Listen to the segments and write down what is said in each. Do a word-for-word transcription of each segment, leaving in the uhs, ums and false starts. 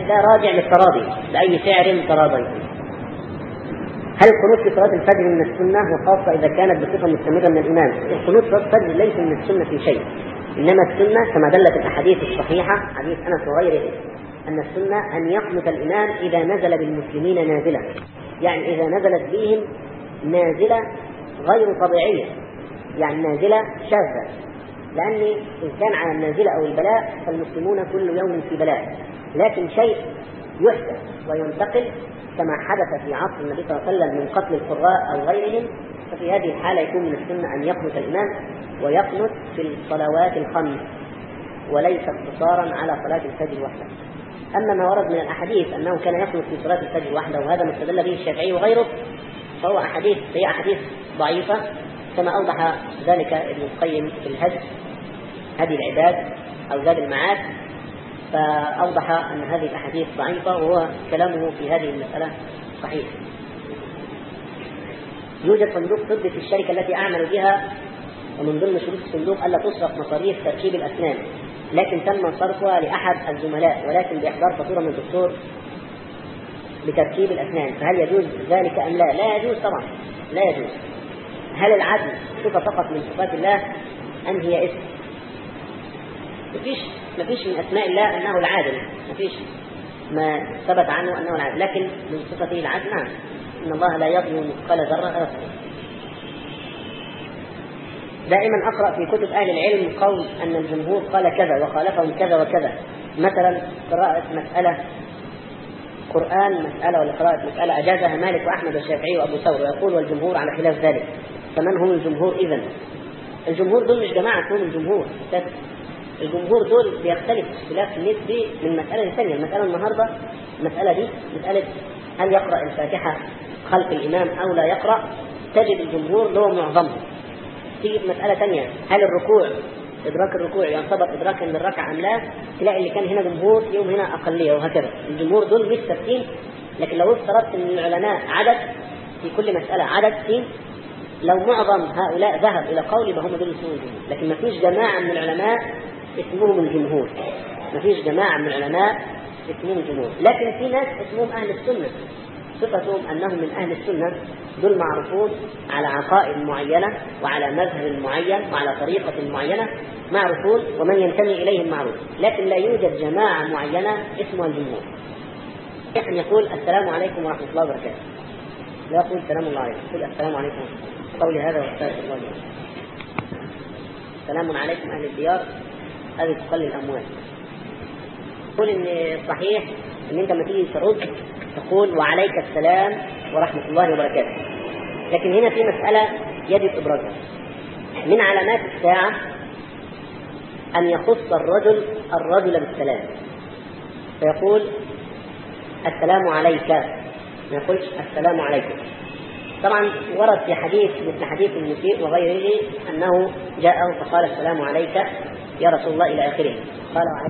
ده راجع للتراضي بأي سعر تراضيتم. هل القنوت في صلاة الفجر من السنة وخاصة إذا كانت بصفة مستمرة من الإمام؟ القنوت في صلاة الفجر ليس من السنة في شيء، إنما السنة كما دلت الأحاديث الصحيحة حديث أنس وغيره أن السنة أن يقنت الإمام إذا نزل بالمسلمين نازلة، يعني إذا نزلت بهم نازلة غير طبيعية، يعني نازلة شاذة، لأن إن كان على النازلة أو البلاء فالمسلمون كل يوم في بلاء، لكن شيء يحدث وينتقل كما حدث في عصر النبي صلى الله عليه وسلم من قتل القراء أو غيرهم، ففي هذه الحالة يكون من السنة أن يقنت الإمام ويقنت في الصلوات الخمس وليس اقتصارا على صلاة الفجر وحده. أما ما ورد من الأحاديث أنه كان يقنت في صلاة الفجر وحده وهذا ما استدل به الشافعي وغيره فهو أحاديث هي أحاديث ضعيفة كما أوضح ذلك ابن القيم في الهدي هدي العباد أو زاد المعاد، فأوضح أن هذه الأحاديث ضعيفة وهو كلامه في هذه المسألة صحيح. يوجد صندوق طبي في الشركة التي أعمل بها، ومن ضمن شروط الصندوق ألا تصرف مصاريف تركيب الأسنان، لكن تم صرفها لأحد الزملاء ولكن بإحضار فاتورة من الدكتور بتركيب الأسنان، فهل يجوز ذلك أم لا؟ لا يجوز طبعا، لا يجوز. هل العدل صفة فقط من صفات الله أم هي اسم؟ مفيش مفيش من أسماء الله أنه العادل، مفيش ما ثبت عنه أنه العادل، لكن من صفته العدل نعم، إن الله لا يظلم مثقال ذرة أبدا. دائما أقرأ في كتب أهل العلم قول أن الجمهور قال كذا وخالفهم كذا وكذا، مثلا قراءة مسألة قرآن مسألة ولا قراءة مسألة أجازها مالك وأحمد والشافعي وأبو ثور، ويقول والجمهور على خلاف ذلك، فمن هم الجمهور إذن؟ الجمهور دول مش جماعة هم الجمهور، الجمهور دول بيختلف اختلاف نسبي من مسألة لثانية. المسألة النهاردة المسألة دي مسألة هل يقرأ الفاتحة خلف الإمام أو لا يقرأ، تجد الجمهور له معظمه. تيجي مسألة ثانية هل الركوع إدراك الركوع يعتبر إدراكا للركعة أم لا، تلاقي اللي كان هنا جمهور يوم هنا أقلية، وهكذا. الجمهور دول مش ثابتين، لكن لو افترضت أن العلماء عدد في كل مسألة عدد سين، لو معظم هؤلاء ذهب إلى قول فهم دول اسمهم الجمهور، لكن ما فيش جماعة من العلماء اسمهم الجمهور، ما فيش جماعة من العلماء اسمهم الجمهور، لكن في ناس اسمهم أهل السنة، صفتهم أنهم من أهل السنة، دول معروفون على عقائد معينة وعلى مذهب معين وعلى طريقة معينة معروفون ومن ينتمي إليهم معروف، لكن لا يوجد جماعة معينة اسمها الجمهور. يحن يقول السلام عليكم ورحمة الله وبركاته، لا يقول السلام الله عليكم، يقول السلام عليكم قولي هذا واستغفر الله لي. سلام عليكم أهل الديار، هذه تقل الأموال. يقول إن صحيح إن أنت لما تيجي ترد تقول وعليك السلام ورحمة الله وبركاته، لكن هنا في مسألة يجب إبرازها. من علامات الساعة أن يخص الرجل الرجل بالسلام، فيقول السلام عليك، ما يقولش السلام عليكم. طبعا ورد في حديث مثل حديث المسيء وغيره أنه جاء فقال السلام عليك يا رسول الله إلى آخره، قال وعليك.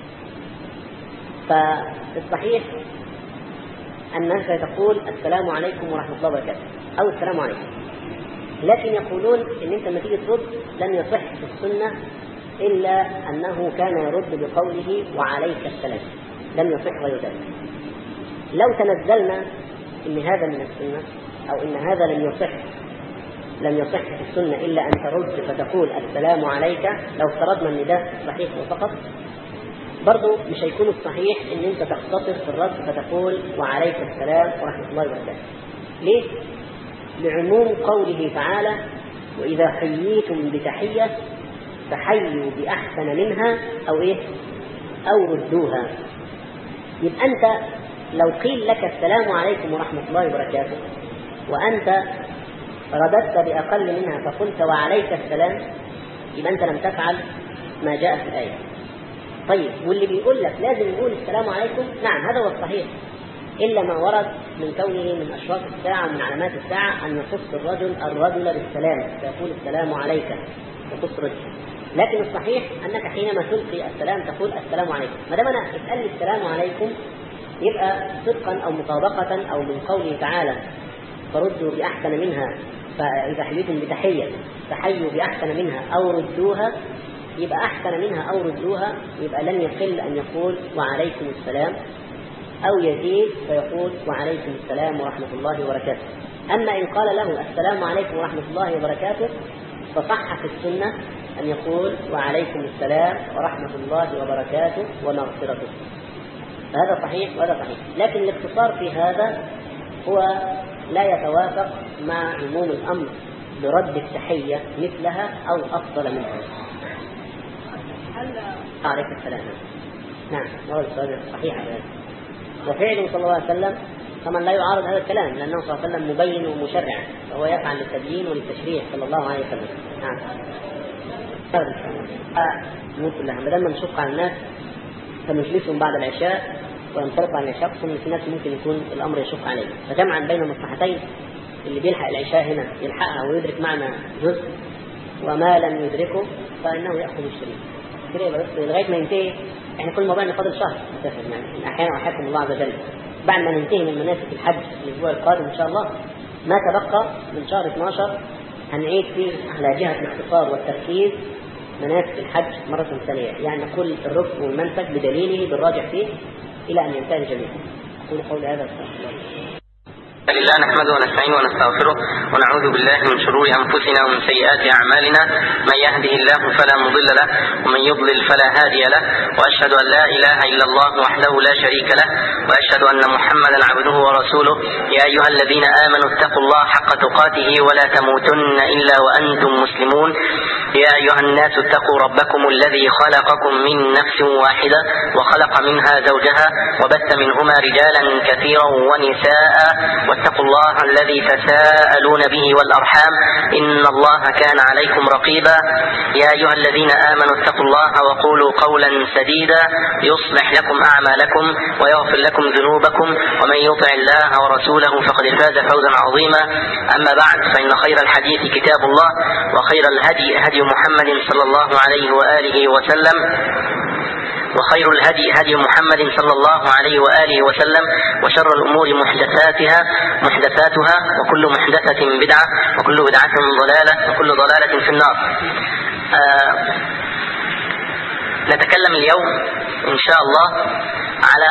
فالصحيح أنك تقول السلام عليكم ورحمة الله وبركاته أو السلام عليكم، لكن يقولون إن أنت لما تيجي ترد لم يصح في السنة إلا أنه كان يرد بقوله وعليك السلام، لم يصح غير ذلك. لو تنزلنا إن هذا من السنة أو إن هذا لم يصح لم يصح في السنة إلا أن ترد فتقول السلام عليك، لو افترضنا النداء صحيح وفقط، برضو مش هيكون الصحيح ان انت تختصر في الرد فتقول وعليك السلام ورحمة الله وبركاته. ليه؟ لعموم قوله تعالى وإذا حييتم بتحية فحيوا بأحسن منها أو إيه أو ردوها. يبقى أنت لو قيل لك السلام عليكم ورحمة الله وبركاته وأنت رددت بأقل منها فقلت وعليك السلام، يبقى أنت لم تفعل ما جاء في الآية. طيب واللي بيقول لك لازم يقول السلام عليكم، نعم هذا هو الصحيح، إلا ما ورد من كونه من أشراط الساعة ومن علامات الساعة أن يخص الرجل الرجل بالسلام فيقول السلام عليك يخص رجل. لكن الصحيح أنك حينما تلقي السلام تقول السلام عليكم. ما دام أنا اسأل لي السلام عليكم يبقى صدقا أو مطابقة أو من قوله تعالى فردوا بأحسن منها، فإذا حييتم بتحية فحيوا بأحسن منها أو ردوها، يبقى أحسن منها أو ردوها، يبقى لن يقل أن يقول وعليكم السلام أو يزيد فيقول وعليكم السلام ورحمة الله وبركاته. أما إن قال له السلام عليكم ورحمة الله وبركاته فصح في السنة أن يقول وعليكم السلام ورحمة الله وبركاته ومغفرته. هذا صحيح وهذا صحيح، لكن الاقتصار في هذا هو لا يتوافق مع عموم الأمر برد التحية مثلها أو أفضل منها. عليك السلام. نعم هذا السؤال صحيح هذا، وفعله صلى الله عليه وسلم طبعا لا يعارض هذا الكلام، لأنه صلى الله عليه وسلم مبين ومشرع، فهو يفعل للتبيين وللتشريع صلى الله عليه وسلم. نعم. ممكن لها بدل ما نشق على الناس فنجلسهم بعد العشاء وينطلق عن العشاء، ثم في ناس ممكن يكون الأمر يشق عليه، فجمعا بين المصلحتين اللي بيلحق العشاء هنا يلحقها ويدرك معنا جزء، وما لم يدركه فإنه يأخذ الشريك كده بس لغاية ما ينتهي. احنا كل موضوعنا فاضل شهر يعني أحيانا أحكم الله عز وجل بعد ما ننتهي من مناسك الحج الأسبوع القادم إن شاء الله، ما تبقى من شهر اثناشر هنعيد فيه على جهة الاختصار والتركيز مناسك الحج مرة ثانية، يعني نقول الركن والمنسك بدليله بالراجع فيه إلى أن ينتهي الجميع. أقول قولي هذا لله نحمده ونستعينه ونستغفره ونعوذ بالله من شرور أنفسنا ومن سيئات أعمالنا، من يهده الله فلا مضل له ومن يضلل فلا هادي له، وأشهد أن لا إله إلا الله وحده لا شريك له، وأشهد أن محمدا عبده ورسوله. يا أيها الذين آمنوا اتقوا الله حق تقاته ولا تموتن إلا وأنتم مسلمون. يا أيها الناس اتقوا ربكم الذي خلقكم من نفس واحدة وخلق منها زوجها وبث منهما رجالا كثيرا ونساء، واتقوا الله الذي تساءلون به والأرحام إن الله كان عليكم رقيبا. يا أيها الذين آمنوا اتقوا الله وقولوا قولا سديدا يصلح لكم أعمالكم ويغفر لكم ذنوبكم، ومن يطع الله ورسوله فقد فاز فوزا عظيما. أما بعد، فإن خير الحديث كتاب الله، وخير الهدي هدي محمد صلى الله عليه وآله وسلم، وخير الهدي هدي محمد صلى الله عليه وآله وسلم، وشر الأمور محدثاتها محدثاتها وكل محدثة بدعة وكل بدعة ضلالة وكل ضلالة في النار. آه نتكلم اليوم إن شاء الله على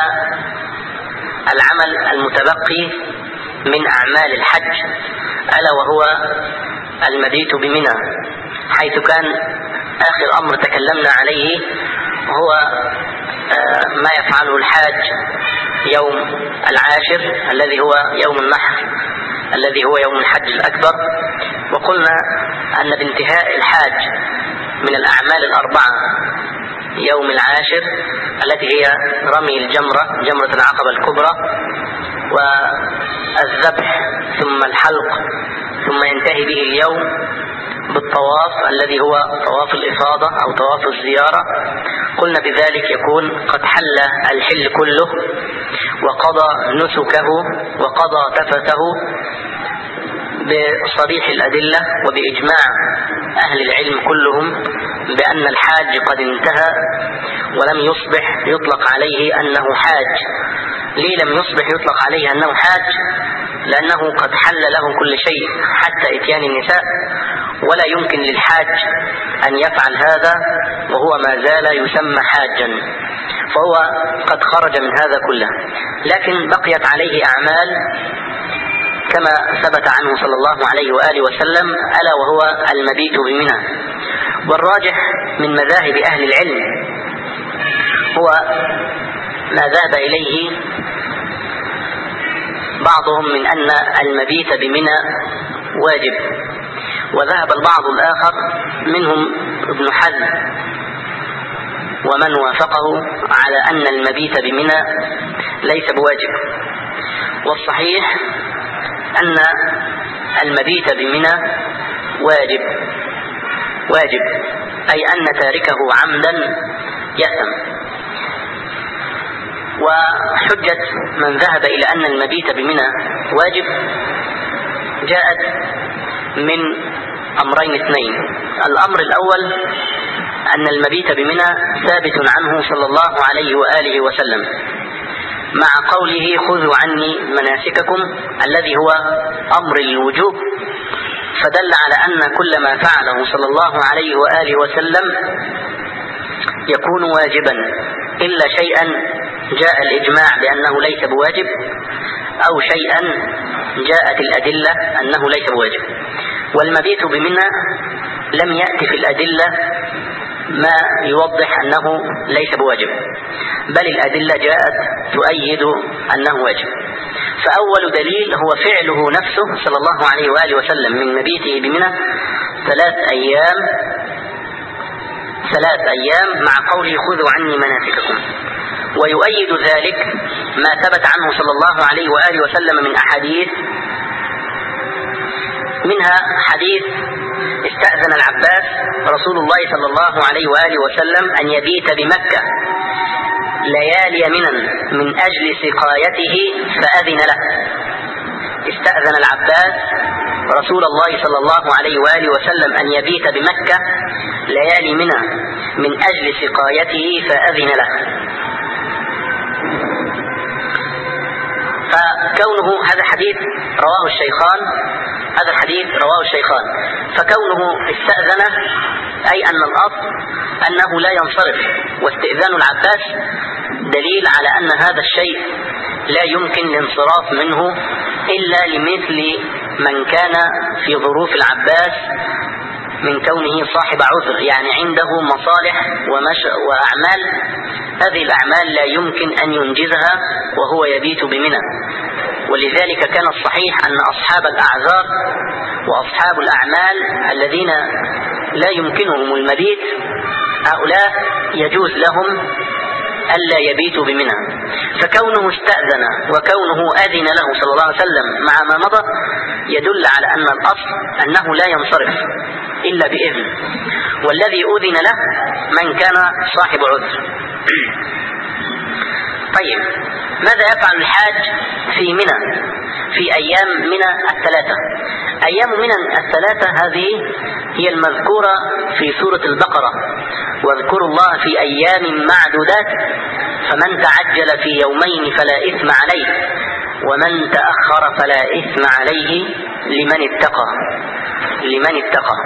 العمل المتبقي من أعمال الحج، ألا وهو المبيت بمنى، حيث كان آخر أمر تكلمنا عليه هو ما يفعله الحاج يوم العاشر الذي هو يوم النحر الذي هو يوم الحج الأكبر. وقلنا أن بانتهاء الحاج من الأعمال الأربعة يوم العاشر التي هي رمي الجمرة جمرة العقبة الكبرى والذبح ثم الحلق، ثم ينتهي به اليوم بالطواف الذي هو طواف الإفاضة أو طواف الزيارة. قلنا بذلك يكون قد حل الحل كله وقضى نسكه وقضى تفته بصريح الأدلة وبإجماع أهل العلم كلهم بأن الحاج قد انتهى ولم يصبح يطلق عليه أنه حاج. ليه لم يصبح يطلق عليه أنه حاج؟ لأنه قد حل له كل شيء حتى إتيان النساء، ولا يمكن للحاج أن يفعل هذا وهو ما زال يسمى حاجا، فهو قد خرج من هذا كله. لكن بقيت عليه أعمال كما ثبت عنه صلى الله عليه وآله وسلم، ألا وهو المبيت بمنى. والراجح من مذاهب أهل العلم هو ما ذهب إليه بعضهم من أن المبيت بمنى واجب، وذهب البعض الآخر منهم ابن حزم ومن وافقه على أن المبيت بمنى ليس بواجب. والصحيح أن المبيت بمنى واجب واجب أي أن تاركه عمدا يأثم. وحجة من ذهب إلى أن المبيت بمنى واجب جاءت من أمرين اثنين. الأمر الأول أن المبيت بمنى ثابت عنه صلى الله عليه وآله وسلم مع قوله خذوا عني مناسككم الذي هو أمر الوجوب، فدل على أن كل ما فعله صلى الله عليه وآله وسلم يكون واجبا إلا شيئا جاء الإجماع بأنه ليس بواجب، أو شيئا جاءت الأدلة أنه ليس بواجب. والمبيت بمنى لم يأتي في الأدلة ما يوضح أنه ليس بواجب، بل الأدلة جاءت تؤيد أنه واجب. فأول دليل هو فعله نفسه صلى الله عليه وآله وسلم من مبيته بمنى ثلاث أيام ثلاث أيام مع قوله خذوا عني مناسككم. ويؤيد ذلك ما ثبت عنه صلى الله عليه وآله وسلم من أحاديث، منها حديث استأذن العباس رسول الله صلى الله عليه وآله وسلم أن يبيت بمكة ليالي منى من أجل سقايته فأذن له. استأذن العباس رسول الله صلى الله عليه وآله وسلم أن يبيت بمكة ليالي منى من أجل سقايته فأذن له. فكونه هذا حديث رواه الشيخان هذا الحديث رواه الشيخان فكونه استأذن أي أن الأصل أنه لا ينصرف، واستئذان العباس دليل على أن هذا الشيء لا يمكن الانصراف منه إلا لمثل من كان في ظروف العباس من كونه صاحب عذر، يعني عنده مصالح وأعمال، هذه الأعمال لا يمكن أن ينجزها وهو يبيت بمنى. ولذلك كان الصحيح أن أصحاب الأعذار وأصحاب الأعمال الذين لا يمكنهم المبيت هؤلاء يجوز لهم ألا يبيتوا بمنى. فكونه استأذن وكونه أذن له صلى الله عليه وسلم مع ما مضى يدل على أن الأصل أنه لا ينصرف إلا بإذن، والذي أذن له من كان صاحب عذر. طيب، ماذا يفعل الحاج في منى في أيام منى الثلاثة؟ أيام منى الثلاثة هذه هي المذكورة في سورة البقرة: واذكروا الله في أيام معدودات فمن تعجل في يومين فلا إثم عليه ومن تأخر فلا إثم عليه لمن اتقى لمن اتقى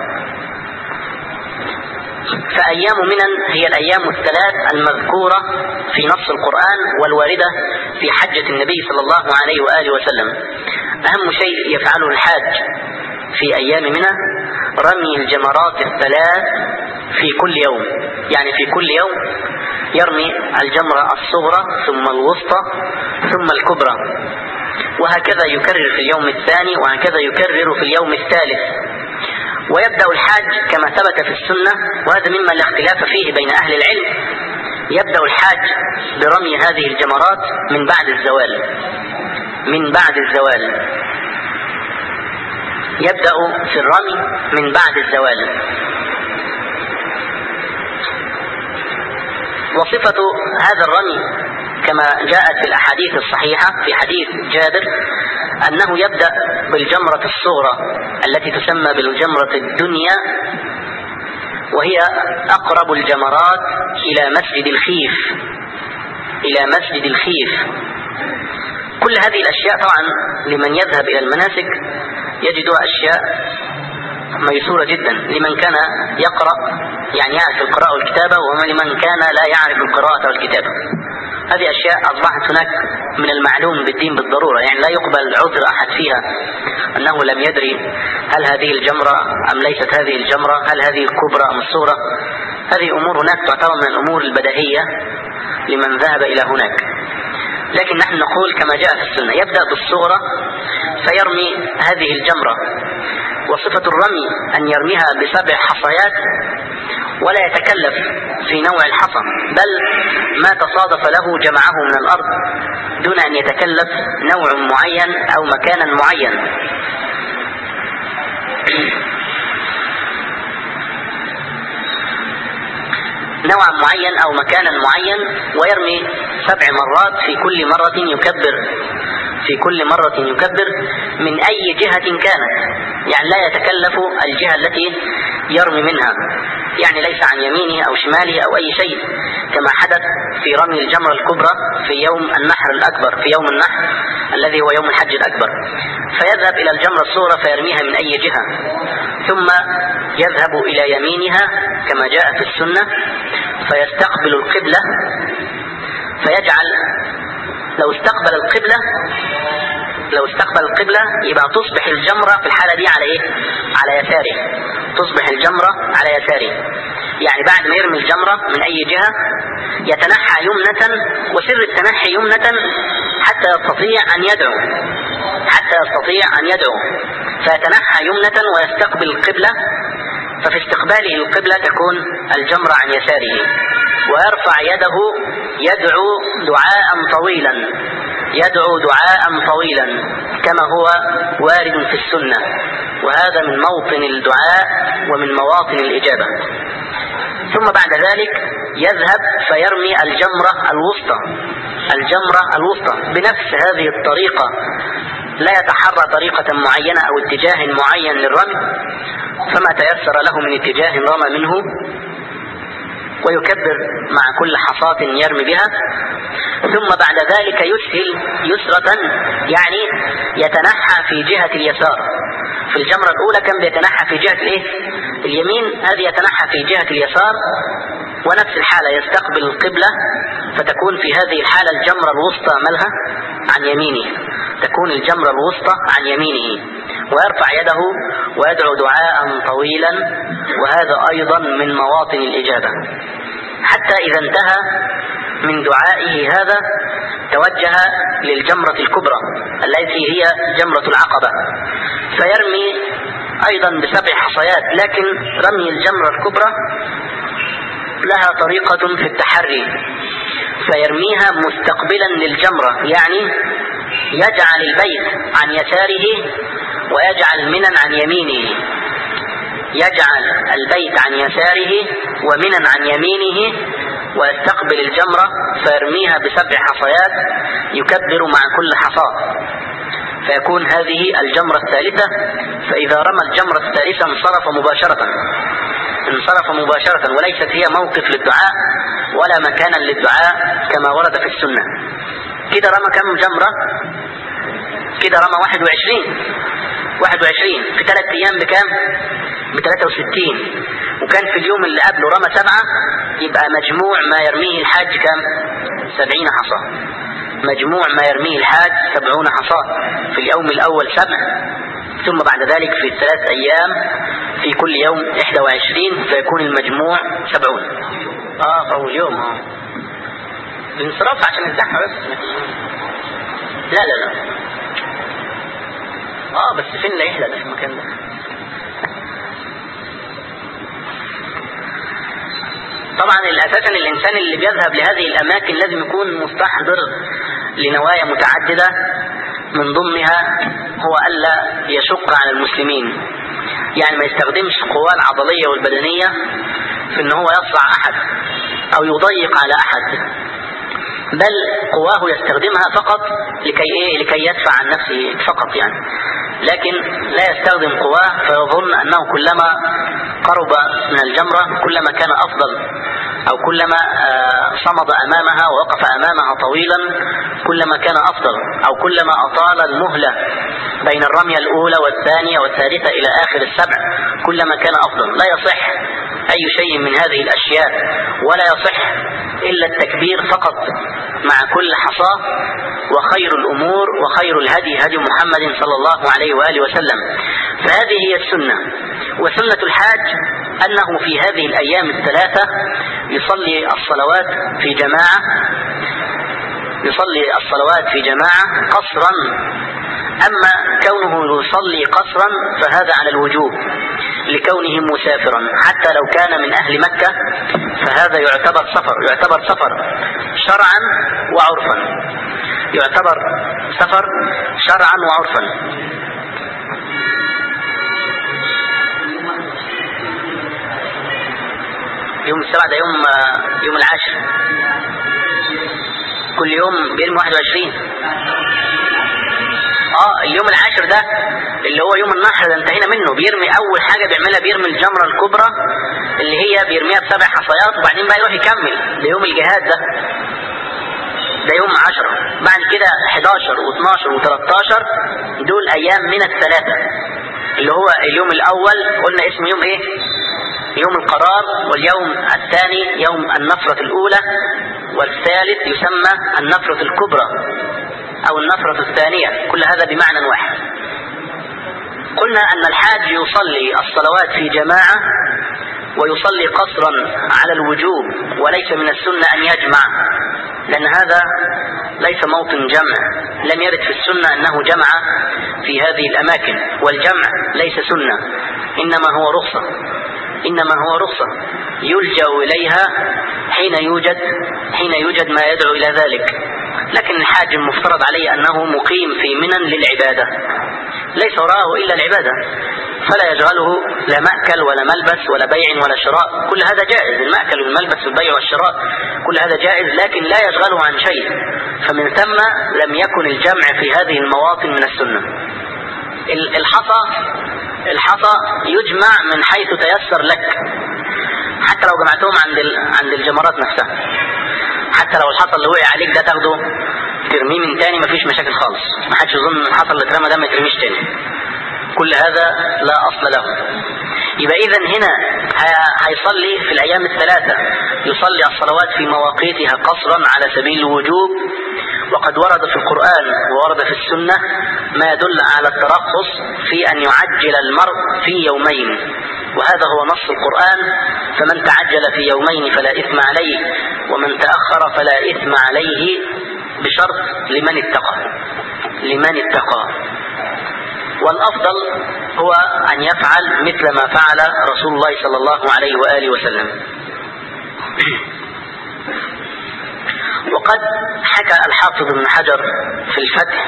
فأيام منى هي الأيام الثلاث المذكورة في نص القرآن والواردة في حجة النبي صلى الله عليه وآله وسلم. أهم شيء يفعله الحاج في أيام منى رمي الجمرات الثلاث في كل يوم، يعني في كل يوم يرمي الجمرة الصغرى ثم الوسطى ثم الكبرى، وهكذا يكرر في اليوم الثاني وهكذا يكرر في اليوم الثالث. ويبدأ الحاج كما ثبت في السنة، وهذا مما لا اختلاف فيه بين أهل العلم، يبدأ الحاج برمي هذه الجمرات من بعد الزوال من بعد الزوال يبدأ في الرمي من بعد الزوال. وصفة هذا الرمي كما جاءت في الأحاديث الصحيحة في حديث جابر أنه يبدأ بالجمرة الصغرى التي تسمى بالجمرة الدنيا، وهي أقرب الجمرات إلى مسجد الخيف إلى مسجد الخيف كل هذه الأشياء طبعا لمن يذهب إلى المناسك يجدها أشياء ميسورة جدا، لمن كان يقرأ يعني يعرف القراءة والكتابة، ولمن كان لا يعرف القراءة والكتابة. هذه أشياء أصبحت هناك من المعلوم بالدين بالضرورة، يعني لا يقبل عذر أحد فيها أنه لم يدري هل هذه الجمرة أم ليست هذه الجمرة، هل هذه الكبرى أم الصغرى. هذه أمور هناك تعتبر من الأمور البديهية لمن ذهب إلى هناك، لكن نحن نقول كما جاء في السنة يبدأ بالصغرى فيرمي هذه الجمرة. وصفة الرمي أن يرميها بسبع حصيات ولا يتكلف في نوع الحصى، بل ما تصادف له جمعه من الأرض دون أن يتكلف نوع معين أو مكانا معين. نوعا معين أو مكانا معين، ويرمي سبع مرات في كل مرة يكبر في كل مرة يكبر من أي جهة كانت، يعني لا يتكلف الجهة التي يرمي منها، يعني ليس عن يمينه أو شماله أو أي شيء، كما حدث في رمي الجمرة الكبرى في يوم النحر الأكبر، في يوم النحر الذي هو يوم الحج الأكبر، فيذهب إلى الجمرة الصغرى فيرميها من أي جهة، ثم يذهب إلى يمينها كما جاء في السنة فيستقبل القبلة فيجعل لو استقبل القبلة لو استقبل القبلة يبقى تصبح الجمرة في الحالة دي على ايه؟ على يساره. تصبح الجمرة على يساره، يعني بعد ما يرمي الجمرة من اي جهة يتنحى يمنة، وسر التنحي يمنة حتى يستطيع ان يدعو حتى يستطيع ان يدعو فيتنحى يمنة ويستقبل القبلة. ففي استقباله القبلة تكون الجمرة عن يساره، ويرفع يده يدعو دعاء طويلا يدعو دعاء طويلا كما هو وارد في السنة، وهذا من موطن الدعاء ومن مواطن الإجابة. ثم بعد ذلك يذهب فيرمي الجمرة الوسطى الجمرة الوسطى بنفس هذه الطريقة، لا يتحرى طريقة معينة أو اتجاه معين للرمي، فما تيسر له من اتجاه رمى منه، ويكبر مع كل حصاة يرمي بها. ثم بعد ذلك يسهل يسرة، يعني يتنحى في جهة اليسار. في الجمرة الأولى كان بيتنحى في جهة الايه؟ اليمين، هذه يتنحى في جهة اليسار، ونفس الحالة يستقبل القبلة، فتكون في هذه الحالة الجمرة الوسطى ملها عن يمينه تكون الجمرة الوسطى عن يمينه، ويرفع يده ويدعو دعاء طويلا، وهذا أيضا من مواطن الإجابة. حتى إذا انتهى من دعائه هذا توجه للجمرة الكبرى التي هي جمرة العقبة، فيرمي أيضا بسبع حصيات، لكن رمي الجمرة الكبرى لها طريقة في التحري، فيرميها مستقبلا للجمرة، يعني يجعل البيت عن يساره ويجعل منى عن يمينه يجعل البيت عن يساره ومنى عن يمينه، ويستقبل الجمرة فيرميها بسبع حصيات يكبر مع كل حصاة، فيكون هذه الجمرة الثالثة. فإذا رمى الجمرة الثالثة انصرف مباشرة انصرف مباشرة وليست هي موقف للدعاء ولا مكانا للدعاء كما ورد في السنة. كده رمى كم جمرة؟ كده رمى واحد وعشرين واحد وعشرين في ثلاث أيام بكام؟ بثلاثة وستين، وكان في اليوم اللي قبله رمى سبعة، يبقى مجموع ما يرميه الحاج كام؟ سبعين حصى. مجموع ما يرميه الحاج سبعون حصى في اليوم الأول سبع، ثم بعد ذلك في الثلاث أيام في كل يوم إحدى وعشرين، فيكون المجموع سبعون. آه أول يوم آه الانصراف عشان الزحمة بس. لا لا لا آه بس فين لا يحلى ده في المكان ده. طبعا الأساسا الإنسان اللي بيذهب لهذه الأماكن لازم يكون مستحضر لنوايا متعددة، من ضمنها هو ألا يشق على المسلمين، يعني ما يستخدمش قواه العضلية والبدنية في أنه هو يصرع أحد أو يضيق على أحد، بل قواه يستخدمها فقط لكي إيه؟ لكي يدفع عن نفسه فقط يعني، لكن لا يستخدم قواه فيظن أنه كلما قرب من الجمرة كلما كان أفضل، أو كلما صمد أمامها ووقف أمامها طويلا كلما كان أفضل، أو كلما أطال المهلة بين الرمية الأولى والثانية والثالثة إلى آخر السبع كلما كان أفضل. لا يصح أي شيء من هذه الأشياء، ولا يصح إلا التكبير فقط مع كل حصاة. وخير الأمور وخير الهدي هدي محمد صلى الله عليه وآله وسلم. فهذه هي السنة. وسنة الحاج أنه في هذه الأيام الثلاثة يصلي الصلوات في جماعة يصلي الصلوات في جماعة قصرا. أما كونه يصلي قصرا فهذا على الوجوب لكونه مسافرا، حتى لو كان من أهل مكة فهذا يعتبر سفر يعتبر سفر شرعا وعرفا يعتبر سفر شرعا وعرفا. يوم السبع ده يوم يوم العاشر، كل يوم بيرمي واحد وعشرين. اه اليوم العاشر ده اللي هو يوم النحر ده انتهينا منه، بيرمي اول حاجة بيعملها بيرمي الجمرة الكبرى اللي هي بيرميها بسبع حصيات، وبعدين بقى يروح يكمل ليوم الجهاد ده ده يوم عشرة. بعد كده حداشر واثناشر وثلاثتاشر دول ايام من الثلاثة، اللي هو اليوم الاول قلنا اسمه يوم ايه؟ يوم القرار. واليوم الثاني يوم النصرة الاولى، والثالث يسمى النفرة الكبرى أو النفرة الثانية، كل هذا بمعنى واحد. قلنا أن الحاج يصلي الصلوات في جماعة ويصلي قصرا على الوجوب، وليس من السنة أن يجمع، لأن هذا ليس موطن جمع، لم يرد في السنة أنه جمع في هذه الأماكن، والجمع ليس سنة، إنما هو رخصة إنما هو رخصة يلجأ إليها حين يوجد حين يوجد ما يدعو إلى ذلك. لكن الحاج المفترض عليه أنه مقيم في منى للعبادة، ليس وراءه إلا العبادة، فلا يشغله لا مأكل ولا ملبس ولا بيع ولا شراء، كل هذا جائز، المأكل والملبس والبيع والشراء كل هذا جائز، لكن لا يشغله عن شيء، فمن ثم لم يكن الجمع في هذه المواطن من السنة. الحصى الحصى يجمع من حيث تيسر لك، حتى لو جمعتهم عند عند الجمرات نفسها، حتى لو الحصى اللي وقع عليك ده تاخده ترميه من تاني مفيش مشاكل خالص، ما حدش يظن ان الحصى اللي اترمى ده ما يترميش تاني، كل هذا لا أصل له. يبقى إذن هنا هيصلي في الأيام الثلاثة، يصلي الصلوات في مواقيتها قصرا على سبيل الوجوب، وقد ورد في القرآن وورد في السنة ما يدل على الترخص في أن يعجل المرء في يومين، وهذا هو نص القرآن: فمن تعجل في يومين فلا إثم عليه ومن تأخر فلا إثم عليه، بشرط لمن اتقى لمن اتقى والأفضل هو أن يفعل مثل ما فعل رسول الله صلى الله عليه وآله وسلم. وقد حكى الحافظ ابن حجر في الفتح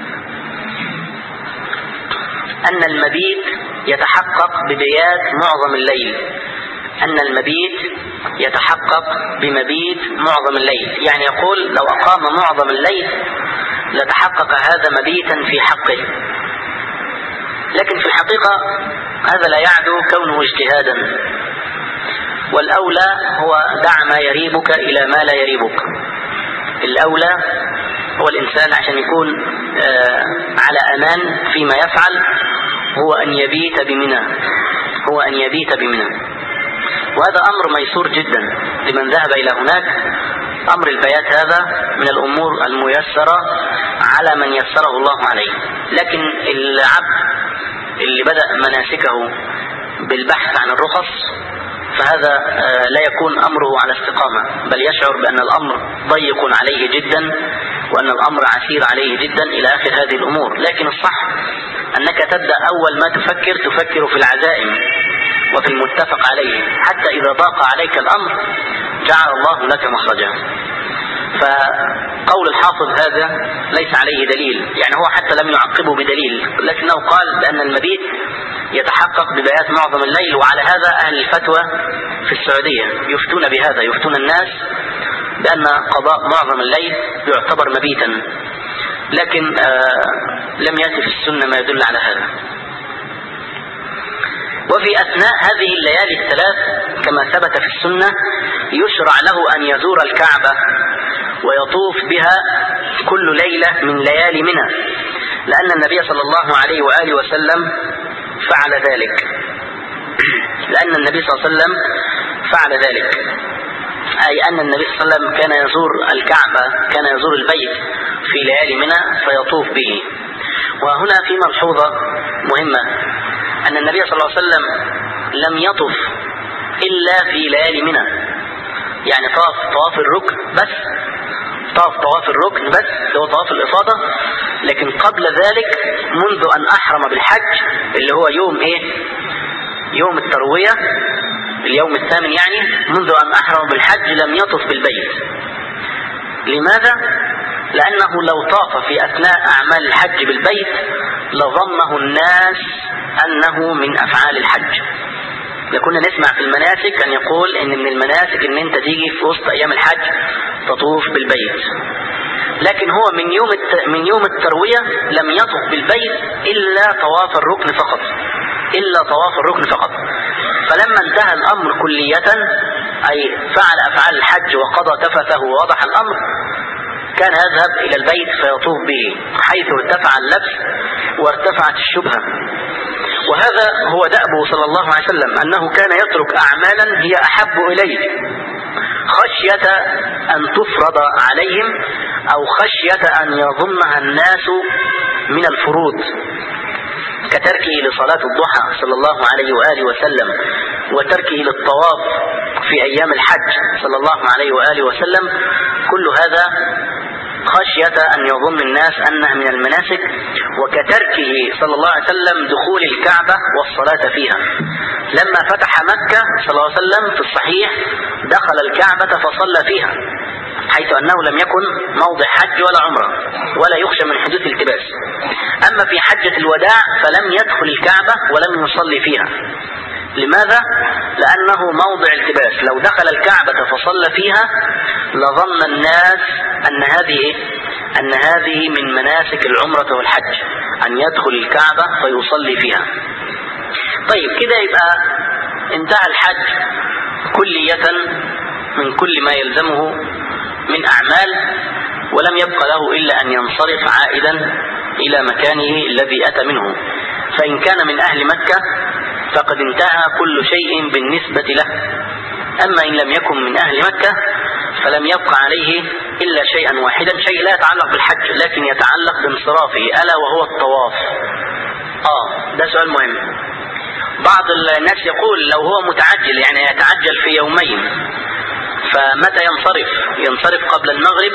أن المبيت يتحقق ببيات معظم الليل أن المبيت يتحقق بمبيت معظم الليل، يعني يقول لو أقام معظم الليل لتحقق هذا مبيتا في حقه، لكن في الحقيقة هذا لا يعدو كونه اجتهادا، والأولى هو دع ما يريبك إلى ما لا يريبك. الأولى هو الإنسان عشان يكون على أمان فيما يفعل هو أن يبيت بمنى هو أن يبيت بمنى وهذا أمر ميسور جدا لمن ذهب إلى هناك. أمر البيات هذا من الأمور الميسرة على من يسره الله عليه، لكن العبد اللي بدأ مناسكه بالبحث عن الرخص فهذا لا يكون أمره على استقامة، بل يشعر بأن الأمر ضيق عليه جدا وأن الأمر عسير عليه جدا إلى آخر هذه الأمور. لكن الصح أنك تبدأ أول ما تفكر تفكر في العزائم وفي المتفق عليه، حتى إذا ضاق عليك الأمر جعل الله لك مخرجا. فقول الحافظ هذا ليس عليه دليل، يعني هو حتى لم يعقبه بدليل، لكنه قال بأن المبيت يتحقق ببيات معظم الليل، وعلى هذا أهل الفتوى في السعودية يفتون بهذا، يفتون الناس بأن قضاء معظم الليل يعتبر مبيتا، لكن آه لم يأتي في السنة ما يدل على هذا. وفي أثناء هذه الليالي الثلاث كما ثبت في السنة يشرع له أن يزور الكعبة ويطوف بها كل ليلة من ليالي منى، لأن النبي صلى الله عليه وآله وسلم فعل ذلك لأن النبي صلى الله عليه وسلم فعل ذلك أي أن النبي صلى الله عليه وسلم كان يزور الكعبة، كان يزور البيت في ليالي منى فيطوف به. وهنا في ملحوظة مهمة، أن النبي صلى الله عليه وسلم لم يطف إلا في ليالي منى، يعني طاف طواف الركن بس طاف طواف الركن بس اللي هو طواف الإفاضة، لكن قبل ذلك منذ أن أحرم بالحج اللي هو يوم إيه يوم التروية اليوم الثامن، يعني منذ أن أحرم بالحج لم يطف بالبيت. لماذا؟ لأنه لو طاف في أثناء أعمال الحج بالبيت لظنه الناس أنه من أفعال الحج. لكنا نسمع في المناسك أن يقول إن من المناسك إن أنت تيجي في وسط أيام الحج تطوف بالبيت، لكن هو من يوم من يوم التروية لم يطوف بالبيت إلا طواف الركن فقط إلا طواف الركن فقط. فلما انتهى الأمر كلية أي فعل أفعال الحج وقضى تفثه ووضح الأمر، كان يذهب إلى البيت فيطوف به، حيث ارتفع اللبس وارتفعت الشبهة. وهذا هو دأبه صلى الله عليه وسلم، أنه كان يترك أعمالا هي أحب إليه خشية أن تفرض عليهم أو خشية أن يظنها الناس من الفروض، كتركه لصلاة الضحى صلى الله عليه وآله وسلم، وتركه للطواف في أيام الحج صلى الله عليه وآله وسلم. كل هذا خشية أن يظن الناس أنها من المناسك، وكتركه صلى الله عليه وسلم دخول الكعبة والصلاة فيها. لما فتح مكة صلى الله عليه وسلم في الصحيح دخل الكعبة فصلى فيها، حيث أنه لم يكن موضع حج ولا عمرة ولا يخشى من حدوث التباس. أما في حجة الوداع فلم يدخل الكعبة ولم يصلي فيها. لماذا؟ لأنه موضع التباس، لو دخل الكعبة فصلى فيها لظن الناس أن هذه أن هذه من مناسك العمرة والحج، أن يدخل الكعبة فيصلي فيها. طيب كده يبقى انتهى الحج كلية من كل ما يلزمه من أعمال، ولم يبق له إلا أن ينصرف عائدا إلى مكانه الذي أتى منه. فإن كان من أهل مكة فقد انتهى كل شيء بالنسبة له، أما إن لم يكن من أهل مكة فلم يبق عليه إلا شيئا واحدا، شيء لا يتعلق بالحج لكن يتعلق بانصرافه، ألا وهو الطواف. آه ده سؤال مهم. بعض الناس يقول لو هو متعجل، يعني يتعجل في يومين، فمتى ينصرف؟ ينصرف قبل المغرب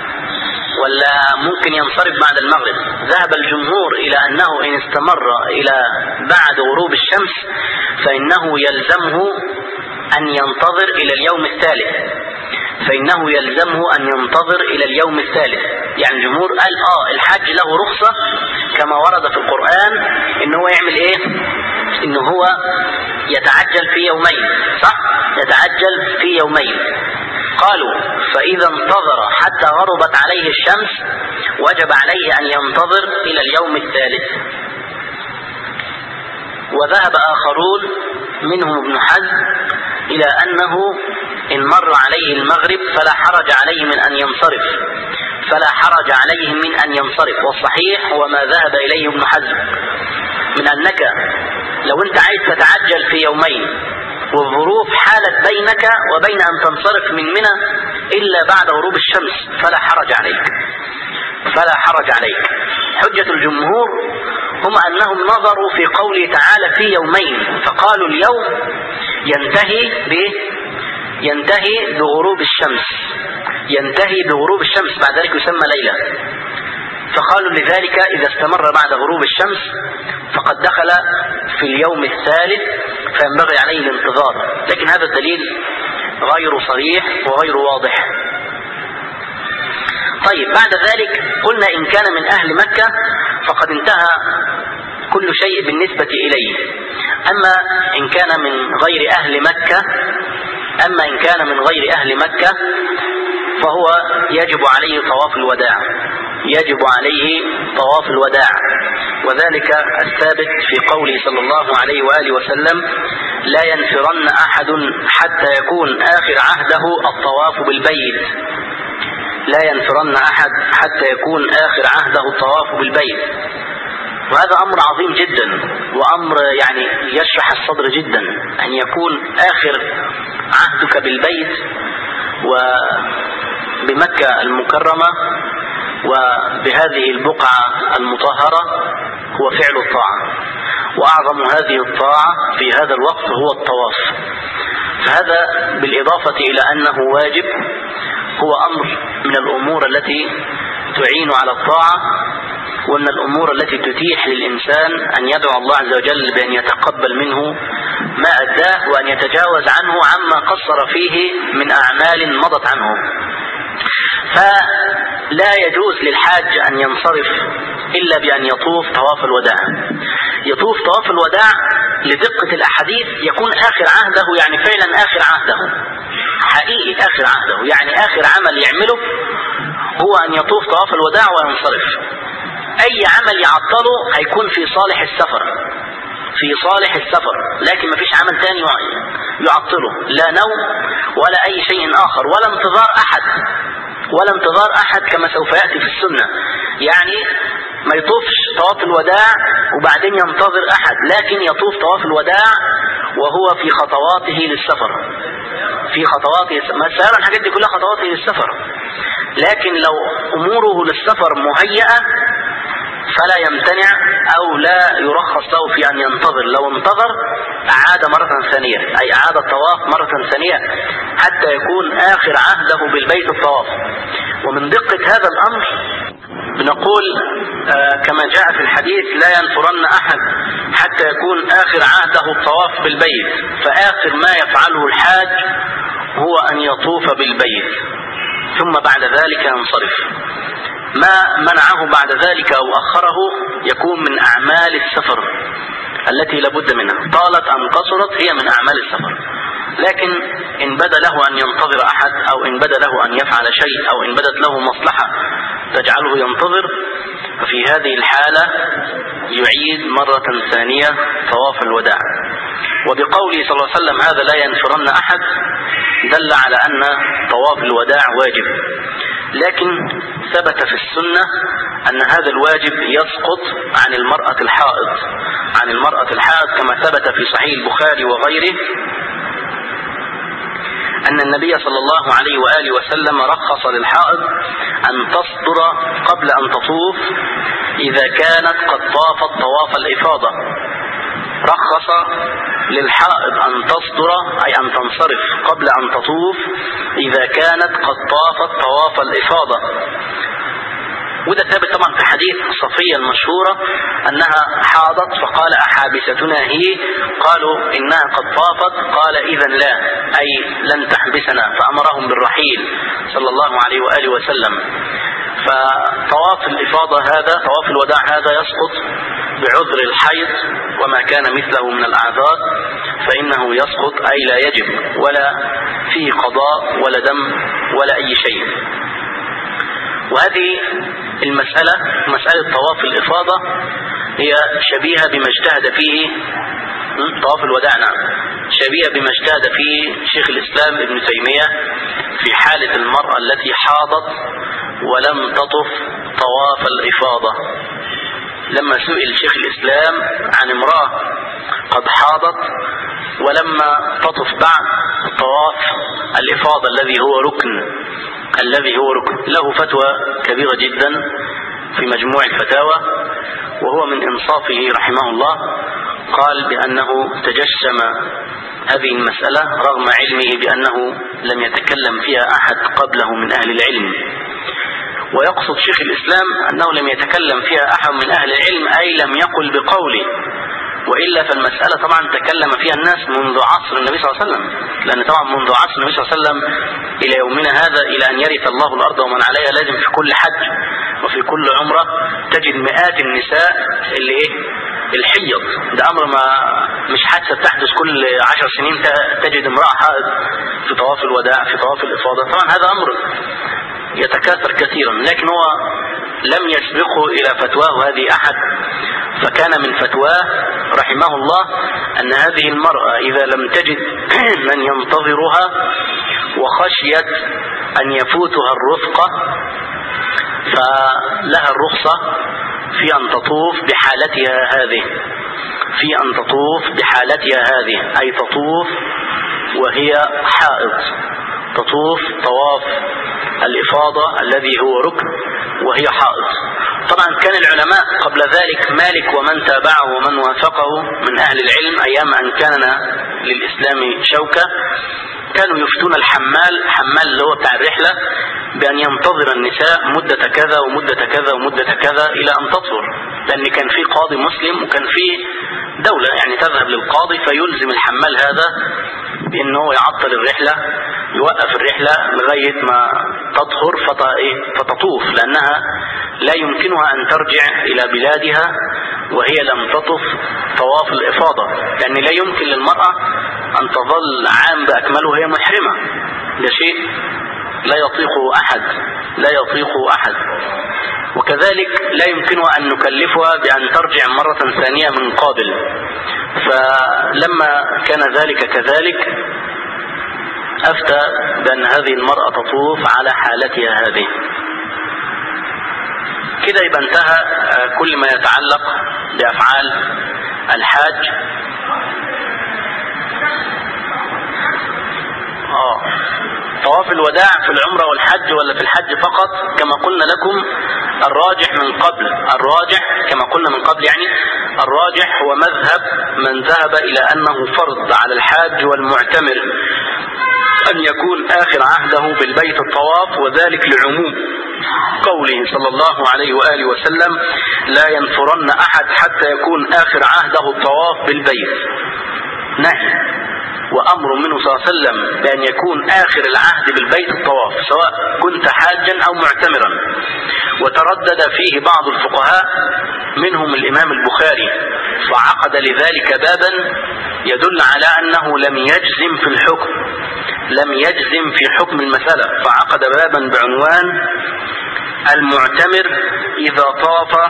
ولا ممكن ينصرف بعد المغرب؟ ذهب الجمهور إلى أنه إن استمر إلى بعد غروب الشمس فإنه يلزمه أن ينتظر إلى اليوم الثالث، فإنه يلزمه أن ينتظر إلى اليوم الثالث. يعني الجمهور قال آه الحج له رخصة كما ورد في القرآن إنه هو يعمل إيه؟ إنه هو يتعجل في يومين، صح؟ يتعجل في يومين. قالوا فإذا انتظر حتى غربت عليه الشمس وجب عليه أن ينتظر إلى اليوم الثالث. وذهب آخرون منهم ابن حزم إلى أنه إن مر عليه المغرب فلا حرج عليه من أن ينصرف، فلا حرج عليه من أن ينصرف. والصحيح هو ما ذهب إليه ابن حزم من أنك لو أنت عايز تتعجل في يومين والظروف حالت بينك وبين أن تنصرف من منى إلا بعد غروب الشمس فلا حرج عليك، فلا حرج عليك. حجة الجمهور هم أنهم نظروا في قوله تعالى في يومين، فقالوا اليوم ينتهي ب ينتهي بغروب الشمس، ينتهي بغروب الشمس، بعد ذلك يسمى ليلة. فقالوا لذلك إذا استمر بعد غروب الشمس فقد دخل في اليوم الثالث فينبغي عليه الانتظار. لكن هذا الدليل غير صريح وغير واضح. طيب بعد ذلك قلنا إن كان من أهل مكة فقد انتهى كل شيء بالنسبة إليه. أما إن كان من غير أهل مكة أما إن كان من غير أهل مكة فهو يجب عليه طواف الوداع، يجب عليه طواف الوداع. وذلك الثابت في قوله صلى الله عليه وآله وسلم لا ينفرن أحد حتى يكون آخر عهده الطواف بالبيت، لا ينفرن أحد حتى يكون آخر عهده الطواف بالبيت. وهذا أمر عظيم جدا وأمر يعني يشرح الصدر جدا، أن يكون آخر عهدك بالبيت وبمكة المكرمة وبهذه البقعة المطهرة هو فعل الطاعة، وأعظم هذه الطاعة في هذا الوقت هو الطواف. فهذا بالإضافة إلى أنه واجب هو أمر من الأمور التي تعين على الطاعة، ومن الأمور التي تتيح للإنسان أن يدعو الله عز وجل بأن يتقبل منه ما أداه وأن يتجاوز عنه عما قصر فيه من أعمال مضت عنه. فلا يجوز للحاج أن ينصرف إلا بأن يطوف طواف الوداع. يطوف طواف الوداع لدقة الأحاديث يكون آخر عهده، يعني فعلا آخر عهده حقيقي آخر عهده، يعني آخر عمل يعمله هو أن يطوف طواف الوداع وينصرف. أي عمل يعطله هيكون في صالح السفر، في صالح السفر، لكن ما فيش عمل تاني يعطله، لا نوم ولا أي شيء آخر ولا انتظار أحد، ولا انتظار أحد كما سوف يأتي في السنة. يعني ما يطوفش طواف الوداع وبعدين ينتظر أحد، لكن يطوف طواف الوداع وهو في خطواته للسفر، في خطواته، السيارة الحاجات دي كلها خطواته للسفر، لكن لو أموره للسفر مهيئة فلا يمتنع أو لا يرخص له في أن ينتظر. لو انتظر أعاد مرة ثانية، أي أعاد الطواف مرة ثانية حتى يكون آخر عهده بالبيت الطواف. ومن دقة هذا الأمر بنقول آه كما جاء في الحديث: لا ينفرن أحد حتى يكون آخر عهده الطواف بالبيت، فآخر ما يفعله الحاج هو أن يطوف بالبيت ثم بعد ذلك ينصرف. ما منعه بعد ذلك أو أخره يكون من أعمال السفر التي لابد منها، طالت أم قصرت هي من أعمال السفر. لكن إن بدا له أن ينتظر أحد، أو إن بدا له أن يفعل شيء، أو إن بدت له مصلحة تجعله ينتظر، ففي هذه الحالة يعيد مرة ثانية طواف الوداع. وبقوله صلى الله عليه وسلم: هذا لا ينفرن أحد، دل على أن طواف الوداع واجب. لكن ثبت في السنة أن هذا الواجب يسقط عن المرأة الحائض، عن المرأة الحائض كما ثبت في صحيح البخاري وغيره أن النبي صلى الله عليه وآله وسلم رخص للحائض أن تصدر قبل أن تطوف إذا كانت قد طافت طواف الإفاضة. رخص للحائض أن تصدر، أي أن تنصرف قبل أن تطوف إذا كانت قد طافت طواف الإفاضة. وده ثابت طبعا في حديث صفية المشهورة أنها حاضت فقال: أحابستنا هي؟ قالوا: إنها قد طافت. قال: إذن لا، أي لن تحبسنا، فأمرهم بالرحيل صلى الله عليه وآله وسلم. فطواف الإفاضة هذا، طواف الوداع هذا، يسقط بعذر الحيض، وما كان مثله من الأعذار فإنه يسقط، أي لا يجب ولا فيه قضاء ولا دم ولا أي شيء. وهذه المسألة، مسألة طواف الإفاضة، هي شبيهة بما اجتهد فيه طواف الوداع، نعم، شبيهة بما اجتهد فيه شيخ الإسلام ابن تيمية في حالة المرأة التي حاضت ولم تطف طواف الإفاضة. لما سئل شيخ الإسلام عن امرأة قد حاضت ولما تطف بعد طواف الإفاضة الذي هو ركن الذي هو ركن له فتوى كبيرة جدا في مجموع الفتاوى، وهو من إنصافه رحمه الله قال بأنه تجشم هذه المسألة رغم علمه بأنه لم يتكلم فيها أحد قبله من أهل العلم. ويقصد شيخ الإسلام أنه لم يتكلم فيها أحد من أهل العلم، أي لم يقل بقوله، وإلا فالمسألة طبعا تكلم فيها الناس منذ عصر النبي صلى الله عليه وسلم، لأن طبعا منذ عصر النبي صلى الله عليه وسلم إلى يومنا هذا، إلى أن يرث الله الأرض ومن عليها، لازم في كل حج وفي كل عمرة تجد مئات النساء اللي إيه الحيض. ده أمر ما مش حادثة تحدث كل عشر سنين تجد امرأة حائض في طواف الوداع، في طواف الإفاضة. طبعا هذا أمر يتكاثر كثيرا، لكن هو لم يسبقه إلى فتواه هذه أحد. فكان من فتواه رحمه الله أن هذه المرأة إذا لم تجد من ينتظرها وخشيت أن يفوتها الرفقة فلها الرخصة في أن تطوف بحالتها هذه في أن تطوف بحالتها هذه أي تطوف وهي حائض، تطوف طواف الإفاضة الذي هو ركن وهي حائض. طبعا كان العلماء قبل ذلك مالك ومن تابعه ومن وافقه من أهل العلم أيام أن كان للإسلام شوكة، كانوا يفتون الحمال، حمال اللي هو بتاع الرحلة، بأن ينتظر النساء مدة كذا ومدة كذا ومدة كذا إلى أن تطهر، لأن كان في قاضي مسلم وكان في دولة يعني تذهب للقاضي فيلزم الحمال هذا بأنه يعطل الرحلة، يوقف الرحلة لغاية ما تطهر فتطوف، لأنها لا يمكنها أن ترجع إلى بلادها وهي لم تطف طواف الإفاضة، لأن لا يمكن للمرأة أن تظل عام بأكمله وهي محرمة. ده شيء لا يطيقه أحد لا يطيقه أحد وكذلك لا يمكنها أن نكلفها بأن ترجع مرة ثانية من قابل. فلما كان ذلك كذلك أفتى بأن هذه المرأة تطوف على حالتها هذه. كده يبقى انتهى كل ما يتعلق بأفعال الحاج. اه طواف الوداع في العمرة والحج ولا في الحج فقط؟ كما قلنا لكم الراجح من قبل، الراجح كما قلنا من قبل يعني الراجح هو مذهب من ذهب إلى أنه فرض على الحاج والمعتمر أن يكون آخر عهده بالبيت الطواف، وذلك لعموم قوله صلى الله عليه وآله وسلم لا ينفرن أحد حتى يكون آخر عهده الطواف بالبيت. نهي وأمر منه صلى الله عليه وسلم بأن يكون آخر العهد بالبيت الطواف سواء كنت حاجا أو معتمرا. وتردد فيه بعض الفقهاء منهم الإمام البخاري، فعقد لذلك بابا يدل على أنه لم يجزم في الحكم، لم يجزم في حكم المسألة، فعقد بابا بعنوان المعتمر إذا طاف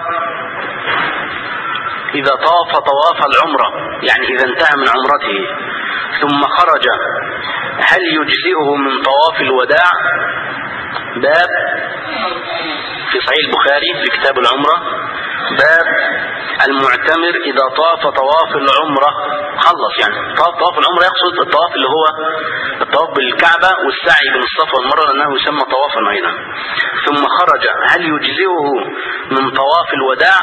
إذا طاف طواف العمرة، يعني إذا انتهى من عمرته ثم خرج هل يجزئه من طواف الوداع؟ باب في صحيح البخاري في كتاب العمرة، باب المعتمر إذا طاف طواف العمرة، خلص يعني طاف طواف العمرة، يقصد الطواف اللي هو الطواف بالكعبة والسعي بين الصفا والمروة لأنه يسمى طوافا أيضا. ثم خرج هل يجزئه من طواف الوداع؟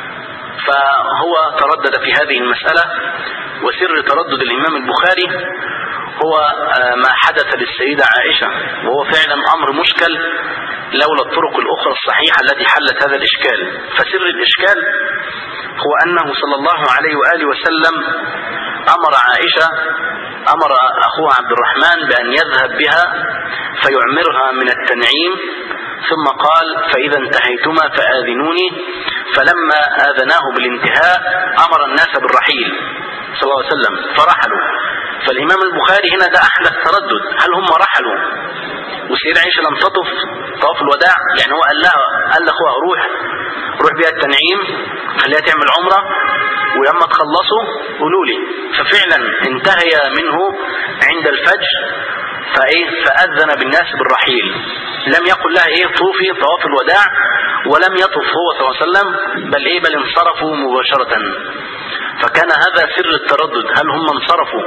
فهو تردد في هذه المسألة، وسر تردد الإمام البخاري هو ما حدث للسيدة عائشة، وهو فعلا أمر مشكل لولا الطرق الأخرى الصحيحة التي حلت هذا الإشكال. فسر الإشكال هو أنه صلى الله عليه وآله وسلم أمر عائشة أمر أخوها عبد الرحمن بأن يذهب بها فيعمرها من التنعيم، ثم قال فإذا انتهيتما فآذنوني، فلما آذناه بالانتهاء أمر الناس بالرحيل صلى الله عليه وسلم فرحلوا. فالإمام البخاري هنا ده أحدث تردد، هل هم رحلوا وسيدة عائشة لم تطف طواف الوداع؟ يعني هو قال لها قال لأخوها روح روح بها التنعيم خليها تعمل عمرة ولما تخلصوا قولوا لي. ففعلا انتهي منه عند الفجر فايه فأذن بالناس بالرحيل، لم يقل لها ايه طوفي طواف الوداع، ولم يطف هو صلى الله عليه وسلم، بل ايه بل انصرفوا مباشرة. فكان هذا سر التردد، هل هم انصرفوا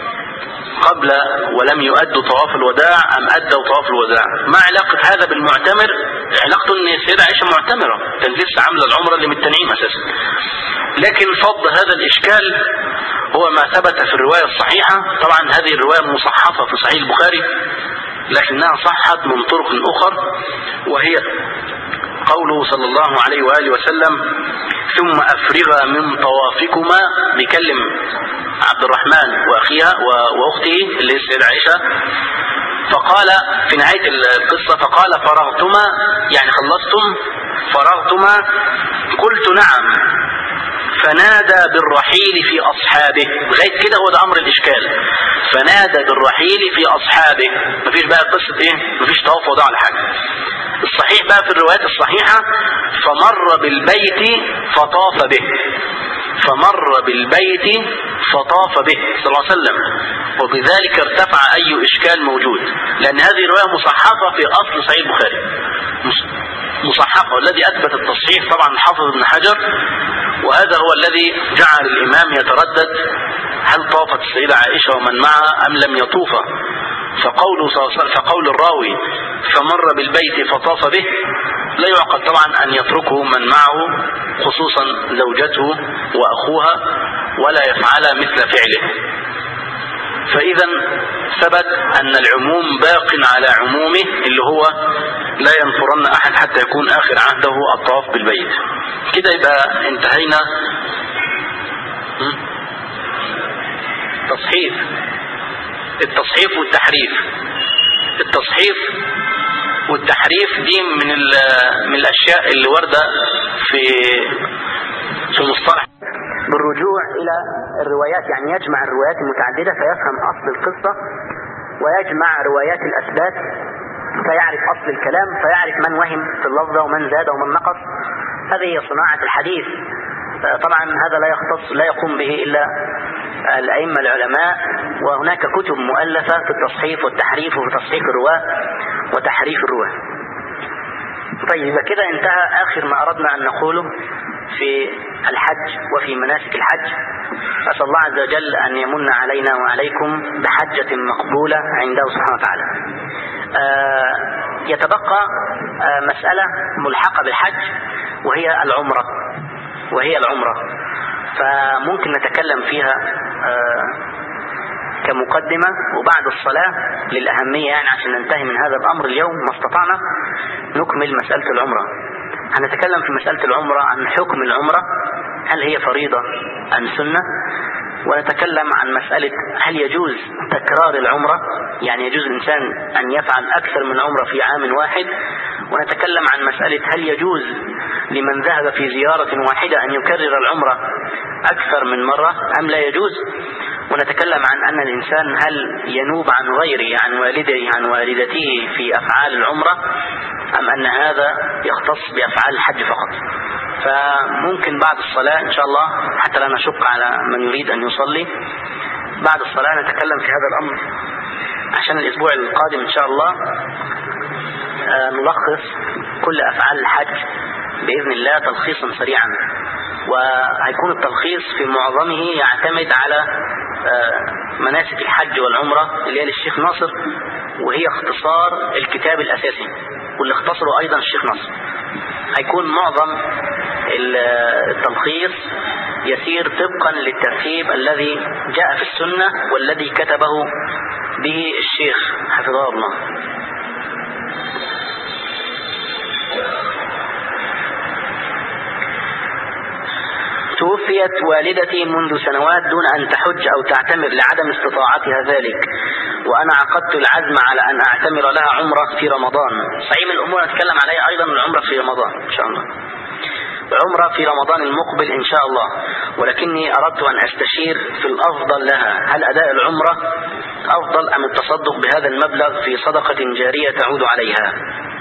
قبل ولم يؤدوا طواف الوداع أم أدوا طواف الوداع؟ ما علاقة هذا بالمعتمر؟ علاقته ان السيدة عائشة معتمرة، كانت لسه عاملة العمرة اللي من التنعيم أساسا. لكن فض هذا الإشكال هو ما ثبت في الرواية الصحيحة. طبعا هذه الرواية مصحفة في صحيح البخاري لكنها صحت من طرق أخرى، وهي قوله صلى الله عليه وآله وسلم ثم أفرغا من طوافكما، بيكلم عبد الرحمن وأخيها وأخته اللي هي السيدة عائشة، فقال في نهاية القصة فقال فرغتما يعني خلصتم فرغتما؟ قلت نعم. فنادى بالرحيل في أصحابه، لغاية كده هو ده أمر الإشكال، فنادى بالرحيل في أصحابه. مفيش بقى قصة إيه؟ مفيش طواف وضع على حاجة. الصحيح بقى في الروايات الصحيحة فمر بالبيت فطاف به، فمر بالبيت فطاف به صلى الله عليه وسلم، وبذلك ارتفع أي إشكال موجود، لأن هذه الرواية مصحفة في أصل صحيح البخاري، مصحفة، والذي أثبت التصحيح طبعا الحافظ ابن حجر، وهذا هو الذي جعل الإمام يتردد هل طافت السيدة عائشة ومن معها أم لم يطوف. فقول, فقول الراوي فمر بالبيت فطاف به لا يعقل طبعا أن يتركه من معه خصوصا زوجته وأخوها ولا يفعل مثل فعله. فإذا ثبت أن العموم باق على عمومه اللي هو لا ينفرن أحد حتى يكون آخر عهده الطواف بالبيت. كده يبقى انتهينا. تصحيف، التصحيف والتحريف. التصحيف والتحريف دي من من الأشياء اللي واردة في في المصطلح بالرجوع إلى الروايات، يعني يجمع الروايات المتعددة فيفهم أصل القصة، ويجمع روايات الأسباب فيعرف أصل الكلام، فيعرف من وهم في اللفظة ومن زاد ومن نقص. هذه هي صناعة الحديث. طبعا هذا لا يختص لا يقوم به إلا الأئمة العلماء، وهناك كتب مؤلفة في التصحيف والتحريف وفي تصحيح الرواة وتحريف الرواة. طيب كده انتهى آخر ما أردنا أن نقوله في الحج وفي مناسك الحج. أسأل الله عز وجل أن يمن علينا وعليكم بحجة مقبولة عنده سبحانه وتعالى. آه يتبقى آه مسألة ملحقة بالحج وهي العمرة وهي العمرة فممكن نتكلم فيها آه كمقدمة، وبعد الصلاة للأهمية يعني عشان ننتهي من هذا الأمر اليوم ما استطعنا نكمل مسألة العمرة. هنتكلم في مسألة العمرة عن حكم العمرة، هل هي فريضة أم سنة، ونتكلم عن مسألة هل يجوز تكرار العمرة، يعني يجوز الإنسان أن يفعل أكثر من عمرة في عام واحد، ونتكلم عن مسألة هل يجوز لمن ذهب في زيارة واحدة أن يكرر العمرة أكثر من مرة أم لا يجوز، ونتكلم عن أن الإنسان هل ينوب عن غيره عن والده عن والدته في أفعال العمرة أم أن هذا يختص بأفعال الحج فقط. فممكن بعد الصلاة إن شاء الله حتى لا نشق على من يريد أن يصلي، بعد الصلاة نتكلم في هذا الأمر عشان الأسبوع القادم إن شاء الله نلخص كل أفعال الحج بإذن الله تلخيصا سريعا، وهيكون التلخيص في معظمه يعتمد على مناسك الحج والعمرة اللي هي للشيخ ناصر، وهي اختصار الكتاب الأساسي واللي اختصره أيضا الشيخ ناصر. هيكون معظم التلخيص يسير طبقا للترتيب الذي جاء في السنة والذي كتبه به الشيخ حفظه الله. توفيت والدتي منذ سنوات دون أن تحج أو تعتمر لعدم استطاعتها ذلك، وأنا عقدت العزم على أن أعتمر لها عمرة في رمضان. صحيح من الأمور نتكلم عليها أيضا العمرة في رمضان إن شاء الله، عمرة في رمضان المقبل إن شاء الله، ولكني أردت أن أستشير في الأفضل لها، هل أداء العمرة أفضل أم التصدق بهذا المبلغ في صدقة جارية تعود عليها؟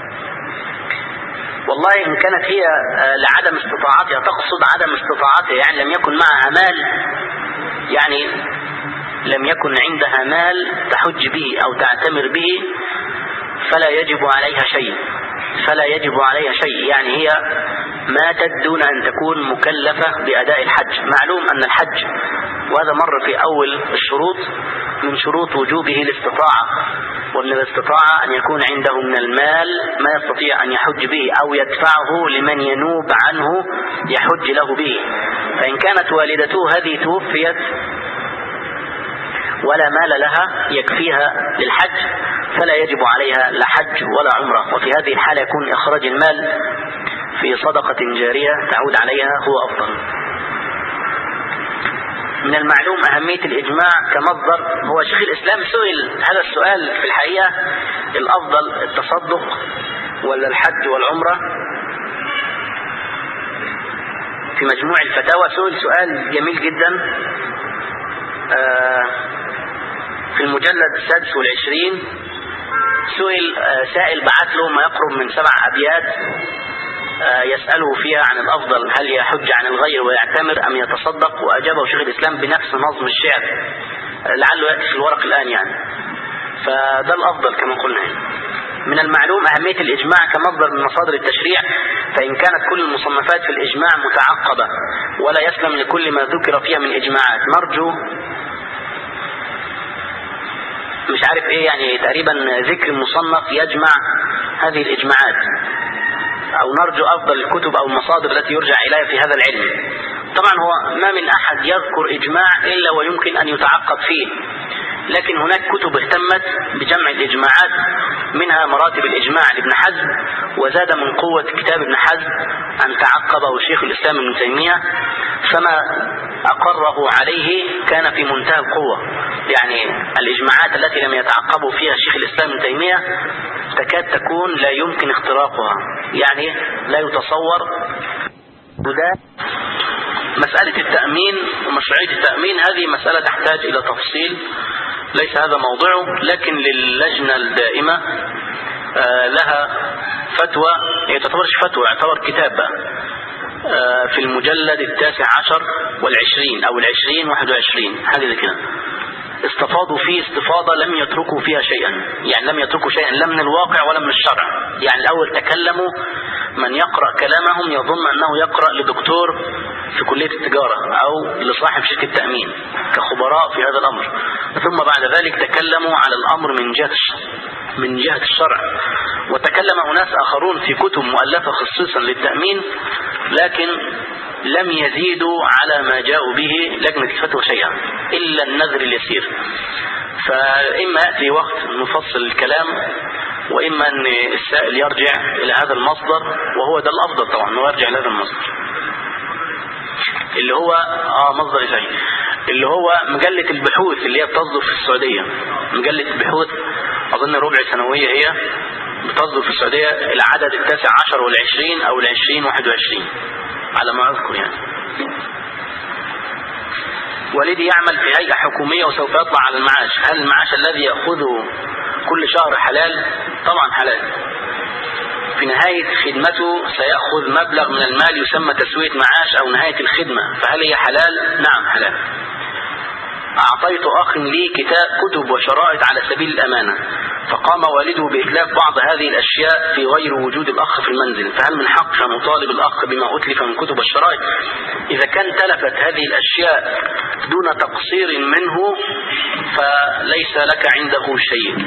والله إن كانت هي لعدم استطاعتها، تقصد عدم استطاعتها يعني لم يكن معها مال، يعني لم يكن عندها مال تحج به أو تعتمر به، فلا يجب عليها شيء فلا يجب عليها شيء يعني هي ماتت دون أن تكون مكلفة بأداء الحج. معلوم أن الحج، وهذا مر في أول الشروط، من شروط وجوبه الاستطاعة، ومن الاستطاعة أن يكون عنده من المال ما يستطيع أن يحج به أو يدفعه لمن ينوب عنه يحج له به. فإن كانت والدته هذه توفيت ولا مال لها يكفيها للحج فلا يجب عليها لا حج ولا عمرة، وفي هذه الحالة يكون إخراج المال في صدقة جارية تعود عليها هو أفضل. من المعلوم أهمية الإجماع كمصدر. هو شيخ الإسلام سئل هذا السؤال في الحقيقة، الأفضل التصدق ولا الحج والعمرة؟ في مجموع الفتاوى سئل سؤال جميل جدا في المجلد السادس والعشرين. سئل سائل بعث له ما يقرب من سبع أبيات يسأله فيها عن الأفضل، هل يحج عن الغير ويعتمر أم يتصدق؟ وأجابه شيخ الإسلام بنفس نظم الشعر، لعله يأتي في الورق الآن يعني، فده الأفضل كما قلنا. من المعلوم أهمية الإجماع كمصدر من مصادر التشريع، فإن كانت كل المصنفات في الإجماع متعقبة ولا يسلم لكل ما ذكر فيها من إجماعات، نرجو مش عارف إيه يعني تقريبا ذكر مصنف يجمع هذه الإجماعات، أو نرجو أفضل الكتب أو المصادر التي يرجع إليها في هذا العلم. طبعا هو ما من أحد يذكر إجماع إلا ويمكن أن يتعقب فيه، لكن هناك كتب اهتمت بجمع الإجماعات، منها مراتب الإجماع لابن حزم، وزاد من قوة كتاب ابن حزم أن تعقبه شيخ الإسلام ابن تيمية، فما أقره عليه كان في منتهى القوة. يعني الإجماعات التي لم يتعقبوا فيها شيخ الإسلام ابن تيمية تكاد تكون لا يمكن اختراقها، يعني لا يتصور. وده مسألة التأمين ومشروعية التأمين، هذه مسألة تحتاج إلى تفصيل، ليس هذا موضوعه، لكن للجنة الدائمة لها فتوى، هي تعتبرش فتوى، يعتبر كتاب في المجلد التاسع عشر والعشرين أو العشرين واحد وعشرين حاجة كده، استفاضوا فيه استفاضة لم يتركوا فيها شيئا، يعني لم يتركوا شيئا لا من الواقع ولا من الشرع. يعني الأول تكلموا من يقرأ كلامهم يظن أنه يقرأ لدكتور في كلية التجارة أو لصاحب شركة تأمين كخبراء في هذا الأمر. ثم بعد ذلك تكلموا على الأمر من جهة من جهة الشرع، وتكلم أناس آخرون في كتب مؤلفة خصيصا للتأمين، لكن لم يزيدوا على ما جاءوا به لجنة الفتوى شيئا إلا النذر اليسير. فإما يأتي وقت نفصل الكلام، وإما أن السائل يرجع إلى هذا المصدر، وهو ده الأفضل طبعا أنه يرجع إلى هذا المصدر اللي هو آه مصدر صحيح، اللي هو مجلة البحوث اللي هي بتصدر في السعودية. مجلة البحوث أظن ربع سنوية هي بتصدر في السعودية، العدد التاسع عشر والعشرين أو العشرين واحد وعشرين على ما أذكر يعني. والدي يعمل في هيئة حكومية وسوف يطلع على المعاش، هل المعاش الذي يأخذه كل شهر حلال؟ طبعا حلال. في نهاية خدمته سيأخذ مبلغ من المال يسمى تسوية معاش أو نهاية الخدمة، فهل هي حلال؟ نعم حلال. أعطيت أخ لي كتاب كتب وشرائط على سبيل الأمانة، فقام والده بإتلاف بعض هذه الأشياء في غير وجود الأخ في المنزل، فهل من حق أن أطالب الأخ بما أتلف من كتب الشرائط؟ إذا كان تلفت هذه الأشياء دون تقصير منه فليس لك عنده شيء.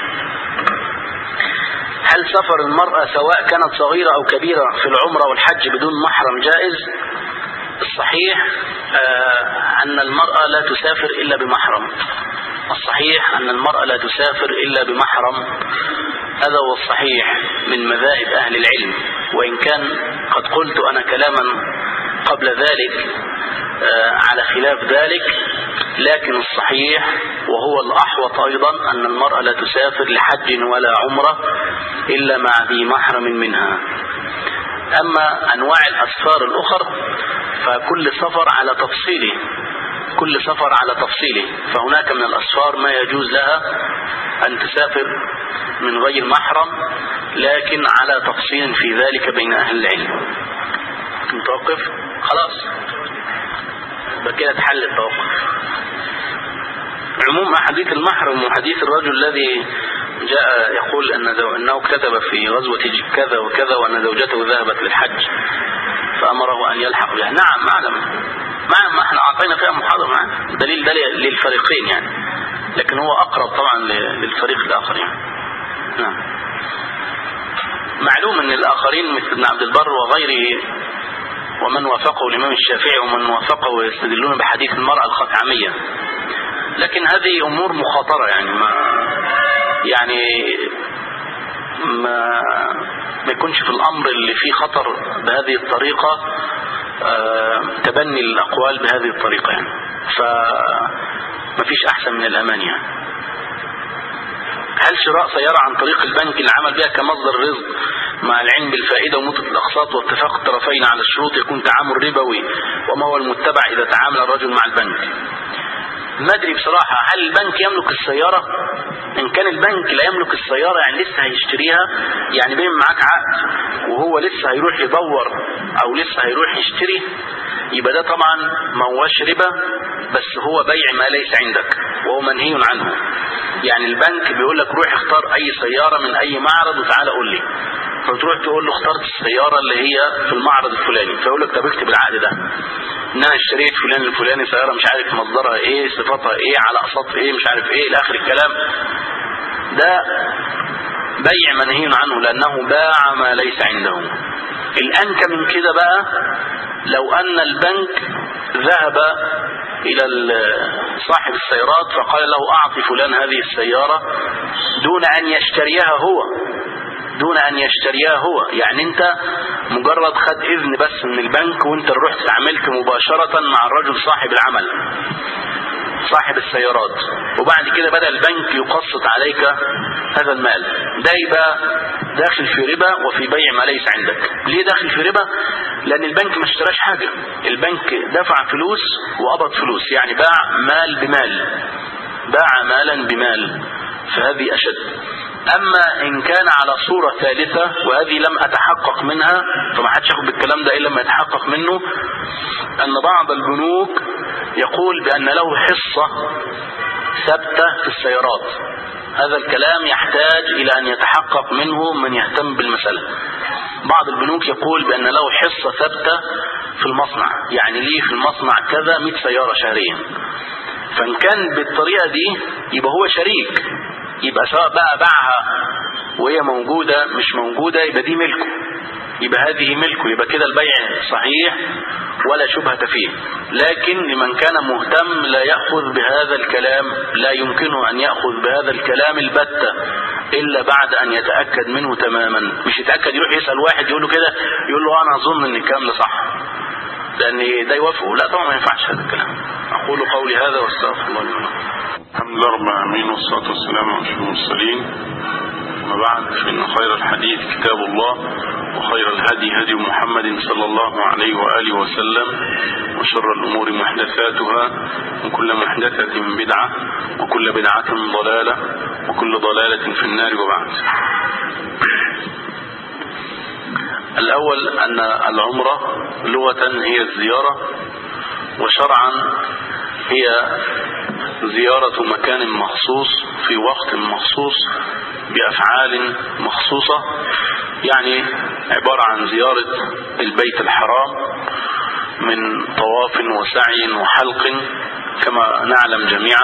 هل سفر المرأة سواء كانت صغيرة أو كبيرة في العمرة والحج بدون محرم جائز؟ الصحيح آه أن المرأة لا تسافر إلا بمحرم. الصحيح أن المرأة لا تسافر إلا بمحرم، هذا هو الصحيح من مذاهب أهل العلم، وإن كان قد قلت أنا كلاما قبل ذلك آه على خلاف ذلك، لكن الصحيح وهو الأحوط أيضا أن المرأة لا تسافر لحج ولا عمرة إلا مع ذي محرم منها. أما أنواع الأسفار الأخرى فكل سفر على تفصيله، كل سفر على تفصيله، فهناك من الأسفار ما يجوز لها أن تسافر من غير محرم، لكن على تفصيل في ذلك بين أهل العلم. نتوقف خلاص بكده تحل التوقف. عموم أحاديث المحرم وحديث الرجل الذي جاء يقول أن أنه كتب في غزوة كذا وكذا وأن زوجته ذهبت للحج فأمره أن يلحق بها. نعم معلم معلم ما احنا أعطينا فيها محاضرة معنا دليل دليل للفريقين يعني، لكن هو أقرب طبعا للفريق الآخر يعني. نعم. معلوم أن الآخرين مثل ابن عبد البر وغيره ومن وافقه الإمام الشافعي ومن وافقه يستدلون بحديث المرأة الخثعمية، لكن هذه أمور مخاطرة يعني ما يعني ما ما يكونش في الأمر اللي فيه خطر بهذه الطريقة آه تبني الأقوال بهذه الطريقة يعني، فما فيش أحسن من الأمان يعني. هل شراء سيارة عن طريق البنك العمل بها كمصدر رزق مع العلم بالفائدة ومدة الأقساط واتفاق الطرفين على الشروط يكون تعامل ربوي، وما هو المتبع إذا تعامل الرجل مع البنك؟ ما أدري بصراحة هل البنك يملك السيارة؟ إن كان البنك لا يملك السيارة يعني لسه هيشتريها، يعني بين معاك عقد وهو لسه هيروح يدور أو لسه هيروح يشتري، يبقى ده طبعا ما هوش ربا، بس هو بيع ما ليس عندك وهو منهي عنه. يعني البنك بيقول لك روح اختار أي سيارة من أي معرض وتعالى قول لي، فتروح تقول له اخترت السيارة اللي هي في المعرض الفلاني، فيقول لك طب اكتب العقد ده ان انا اشتريت فلان الفلاني سيارة مش عارف مصدرها ايه صفاتها ايه على اقساط ايه مش عارف ايه لاخر الكلام. ده بيع منهي عنه لانه باع ما ليس عنده. الانكى من كده بقى لو ان البنك ذهب الى صاحب السيارات فقال له اعطي فلان هذه السيارة دون ان يشتريها هو دون أن يشتريها هو، يعني أنت مجرد خد إذن بس من البنك وأنت رحت تعاملت مباشرة مع الرجل صاحب العمل صاحب السيارات، وبعد كده بدأ البنك يقسط عليك هذا المال، ده يبقى داخل في ربا وفي بيع ما ليس عندك. ليه داخل في ربا؟ لأن البنك ما اشتراش حاجة، البنك دفع فلوس وقبض فلوس، يعني باع مال بمال، باع مالا بمال، فهذه أشد. أما إن كان على صورة ثالثة وهذه لم أتحقق منها، فما حدش ياخد بالكلام ده إلا لما يتحقق منه، أن بعض البنوك يقول بأن له حصة ثابتة في السيارات. هذا الكلام يحتاج إلى أن يتحقق منه من يهتم بالمسألة، بعض البنوك يقول بأن له حصة ثابتة في المصنع، يعني ليه في المصنع كذا مئة سيارة شهريا، فإن كان بالطريقة دي يبقى هو شريك، يبقى سواء بقى باعها وهي موجودة مش موجودة يبقى دي ملكه، يبقى هذه ملكه، يبقى كده البيع صحيح ولا شبهة فيه. لكن لمن كان مهتم لا يأخذ بهذا الكلام، لا يمكنه أن يأخذ بهذا الكلام البتة إلا بعد أن يتأكد منه تماما. مش يتأكد يروح يسأل واحد يقول له كده يقول له أنا أظن أن الكلام ده صح، لأن ده يوافقه. لا طبعا ما ينفعش هذا الكلام. أقول قولي هذا واستغفر الله لي ولكم. الحمد لله رب العالمين والصلاة والسلام على أشرف المرسلين. أما بعد، فإن خير الحديث كتاب الله، وخير الهدي هدي محمد صلى الله عليه وآله وسلم، وشر الأمور محدثاتها، وكل محدثة بدعة، وكل بدعة ضلالة، وكل ضلالة في النار. وبعد، الأول أن العمرة لغة هي الزيارة، وشرعا هي زيارة مكان مخصوص في وقت مخصوص بأفعال مخصوصة، يعني عبارة عن زيارة البيت الحرام من طواف وسعي وحلق كما نعلم جميعا،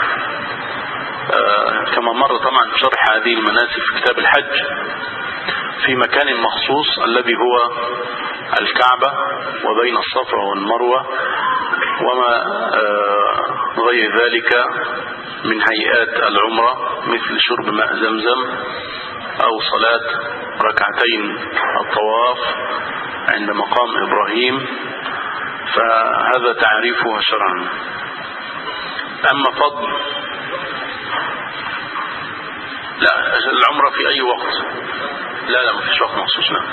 آه كما مر طبعا شرح هذه المناسك في كتاب الحج، في مكان مخصوص الذي هو الكعبة وبين الصفا والمروة وما آه غير ذلك من هيئات العمرة، مثل شرب ماء زمزم أو صلاة ركعتين الطواف عند مقام إبراهيم، فهذا تعريفها شرعا. أما فضل لا العمرة في أي وقت، لا لا مفيش وقت مخصوص. لا.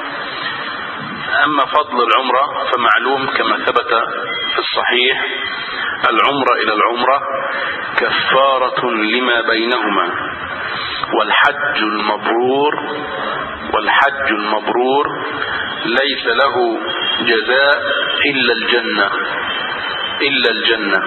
أما فضل العمرة فمعلوم كما ثبت في الصحيح: العمرة إلى العمرة كفارة لما بينهما، والحج المبرور والحج المبرور ليس له جزاء إلا الجنة إلا الجنة.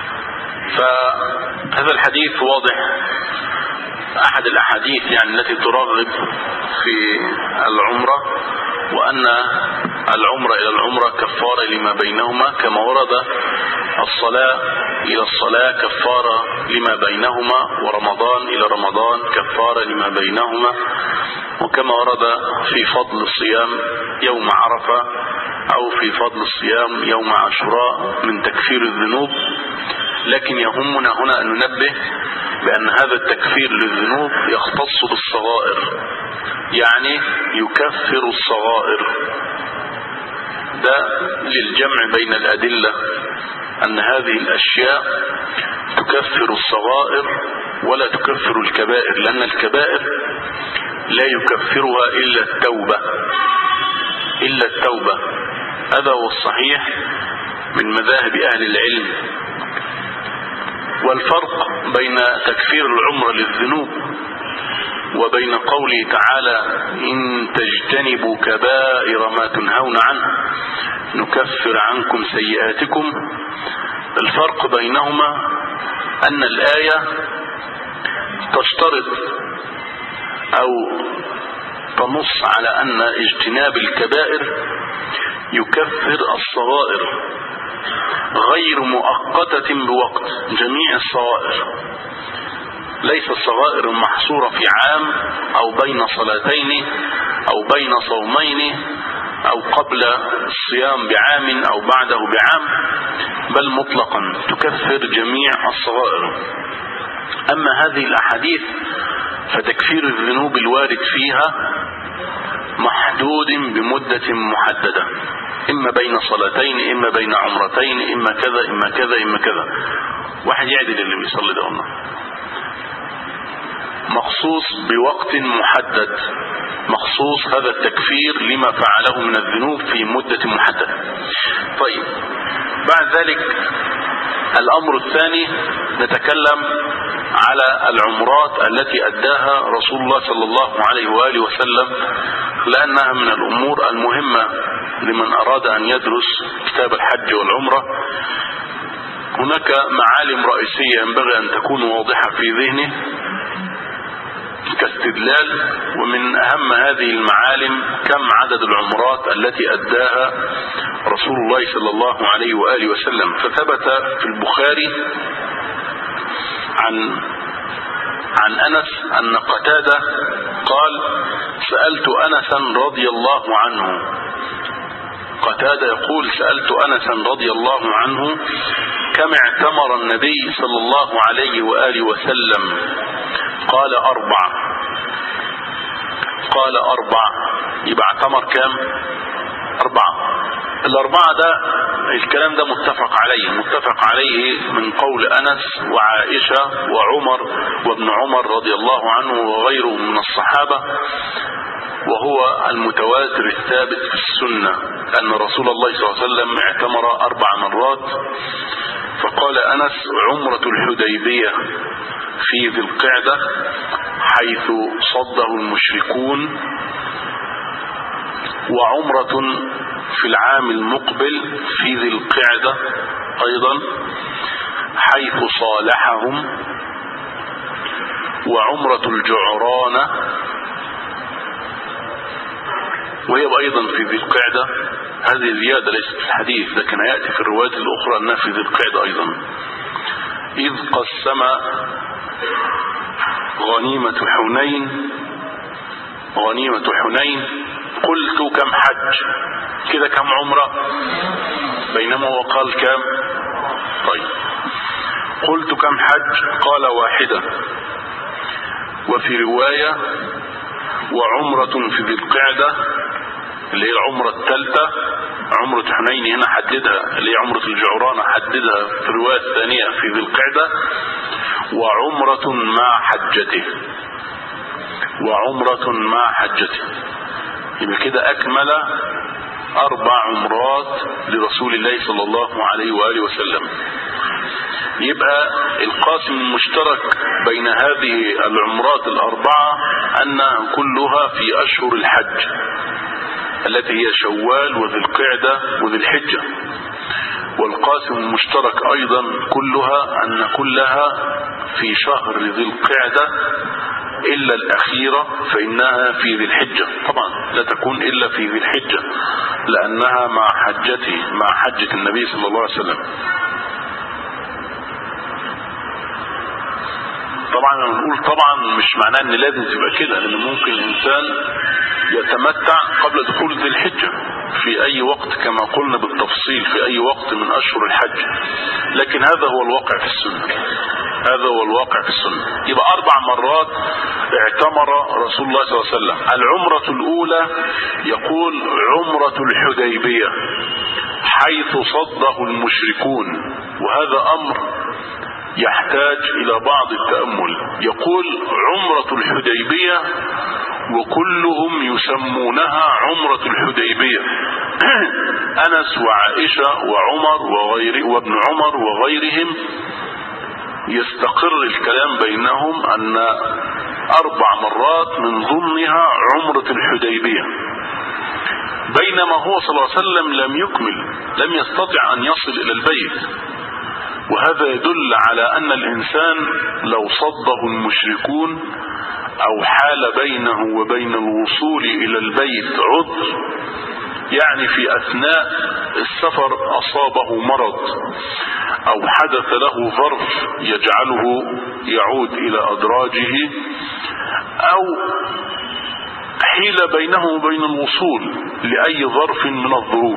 فهذا الحديث واضح، أحد الأحاديث يعني التي ترغب في العمرة، وأن العمرة إلى العمرة كفارة لما بينهما، كما ورد الصلاة إلى الصلاة كفارة لما بينهما، ورمضان إلى رمضان كفارة لما بينهما، وكما ورد في فضل الصيام يوم عرفة أو في فضل الصيام يوم عاشوراء من تكفير الذنوب. لكن يهمنا هنا أن ننبه بأن هذا التكفير للذنوب يختص بالصغائر، يعني يكفر الصغائر. ده للجمع بين الأدلة أن هذه الأشياء تكفر الصغائر ولا تكفر الكبائر، لأن الكبائر لا يكفرها إلا التوبة إلا التوبة. هذا هو الصحيح من مذاهب أهل العلم. والفرق بين تكفير العمرة للذنوب وبين قوله تعالى: إن تجتنبوا كبائر ما تنهون عنه نكفر عنكم سيئاتكم، الفرق بينهما أن الآية تشترط أو تنص على أن اجتناب الكبائر يكفر الصغائر، غير مؤقتة بوقت. جميع الصغائر، ليس الصغائر المحصورة في عام أو بين صلاتين أو بين صومين أو قبل الصيام بعام أو بعده بعام، بل مطلقا تكفر جميع الصغائر. أما هذه الأحاديث فتكفير الذنوب الوارد فيها محدود بمدة محددة، إما بين صلاتين، إما بين عمرتين، إما كذا إما كذا إما كذا. واحد يعدل اللي بيصلي ده والله، مخصوص بوقت محدد، مخصوص هذا التكفير لما فعله من الذنوب في مدة محددة. طيب، بعد ذلك الأمر الثاني نتكلم على العمرات التي أداها رسول الله صلى الله عليه وآله وسلم، لأنها من الأمور المهمة لمن أراد أن يدرس كتاب الحج والعمرة. هناك معالم رئيسية ينبغي أن تكون واضحة في ذهنه، كاستدلال. ومن أهم هذه المعالم كم عدد العمرات التي أداها رسول الله صلى الله عليه وآله وسلم. فثبت في البخاري عن عن أنس أن قتادة قال: سألت أنسا رضي الله عنه. قتادة يقول: سألت أنسا رضي الله عنه كم اعتمر النبي صلى الله عليه وآله وسلم؟ قال: أربع. قال أربع، يبقى اعتمر كم؟ أربعة. الأربعة ده الكلام ده متفق عليه متفق عليه من قول أنس وعائشة وعمر وابن عمر رضي الله عنه وغيره من الصحابة، وهو المتواتر الثابت في السنة أن رسول الله صلى الله عليه وسلم اعتمر أربع مرات. فقال أنس: عمرة الحديبية في ذي القعدة حيث صده المشركون، وعمرة في العام المقبل في ذي القعدة أيضا حيث صالحهم، وعمرة الجعرانة وهي أيضا في ذي القعدة. هذه زيادة ليست في الحديث، لكن يأتي في الروايات الأخرى أنها في ذي القعدة أيضا. إذ قسم غنيمة حنين غنيمة حنين قلت: كم حج؟ كده كم عمرة؟ بينما هو قال كم؟ طيب، قلت: كم حج؟ قال: واحدة. وفي رواية: وعمرة في ذي القعدة اللي هي العمرة الثالثة. عمرة حنين هنا حددها، اللي هي عمرة الجعرانة حددها في الرواية الثانية في ذي القعدة. وعمرة مع حجته وعمرة مع حجته يبقى كده أكمل أربع عمرات لرسول الله صلى الله عليه وآله وسلم. يبقى القاسم المشترك بين هذه العمرات الأربعة أن كلها في أشهر الحج التي هي شوال وذي القعدة وذي الحجة. والقاسم المشترك أيضا كلها أن كلها في شهر ذي القعدة إلا الأخيرة فإنها في ذي الحجة. طبعا لا تكون إلا في ذي الحجة لأنها مع حجته مع حجة النبي صلى الله عليه وسلم. طبعا نقول طبعا مش معناه ان لازم تبقى كده، لان ممكن الانسان يتمتع قبل دخول ذي الحجة في اي وقت كما قلنا بالتفصيل في اي وقت من اشهر الحج، لكن هذا هو الواقع في السنة هذا هو الواقع في السنة. يبقى اربع مرات اعتمر رسول الله صلى الله عليه وسلم. العمرة الاولى يقول عمرة الحديبية حيث صده المشركون، وهذا امر يحتاج الى بعض التأمل. يقول عمرة الحديبية وكلهم يسمونها عمرة الحديبية. أنس وعائشة وعمر وغير وابن عمر وغيرهم يستقر الكلام بينهم أن أربع مرات من ضمنها عمرة الحديبية، بينما هو صلى الله عليه وسلم لم يكمل لم يستطع أن يصل إلى البيت. وهذا يدل على أن الإنسان لو صده المشركون أو حال بينه وبين الوصول إلى البيت عذر، يعني في أثناء السفر أصابه مرض أو حدث له ظرف يجعله يعود إلى أدراجه، أو حيل بينه وبين الوصول لأي ظرف من الظروف،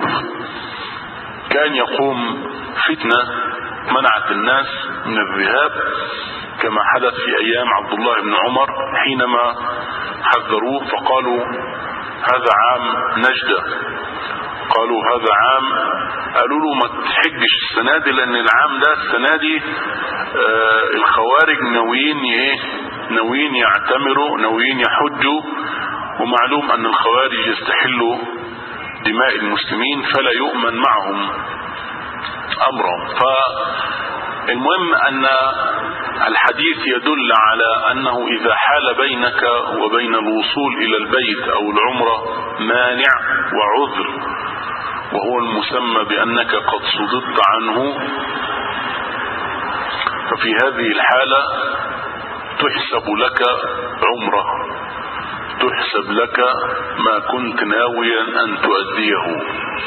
كان يقوم فتنة منعت الناس من الذهاب كما حدث في أيام عبد الله بن عمر حينما حذروه فقالوا هذا عام نجدة. قالوا هذا عام، قالوا له ما تحجش السنة دي لأن العام ده السنة دي آه الخوارج ناويين ايه ناويين يعتمروا ناويين يحجوا، ومعلوم أن الخوارج يستحلوا دماء المسلمين فلا يؤمن معهم أمرهم. فالمهم أن الحديث يدل على أنه إذا حال بينك وبين الوصول إلى البيت أو العمرة مانع وعذر وهو المسمى بأنك قد صددت عنه، ففي هذه الحالة تحسب لك عمرة تحسب لك ما كنت ناويا أن تؤديه.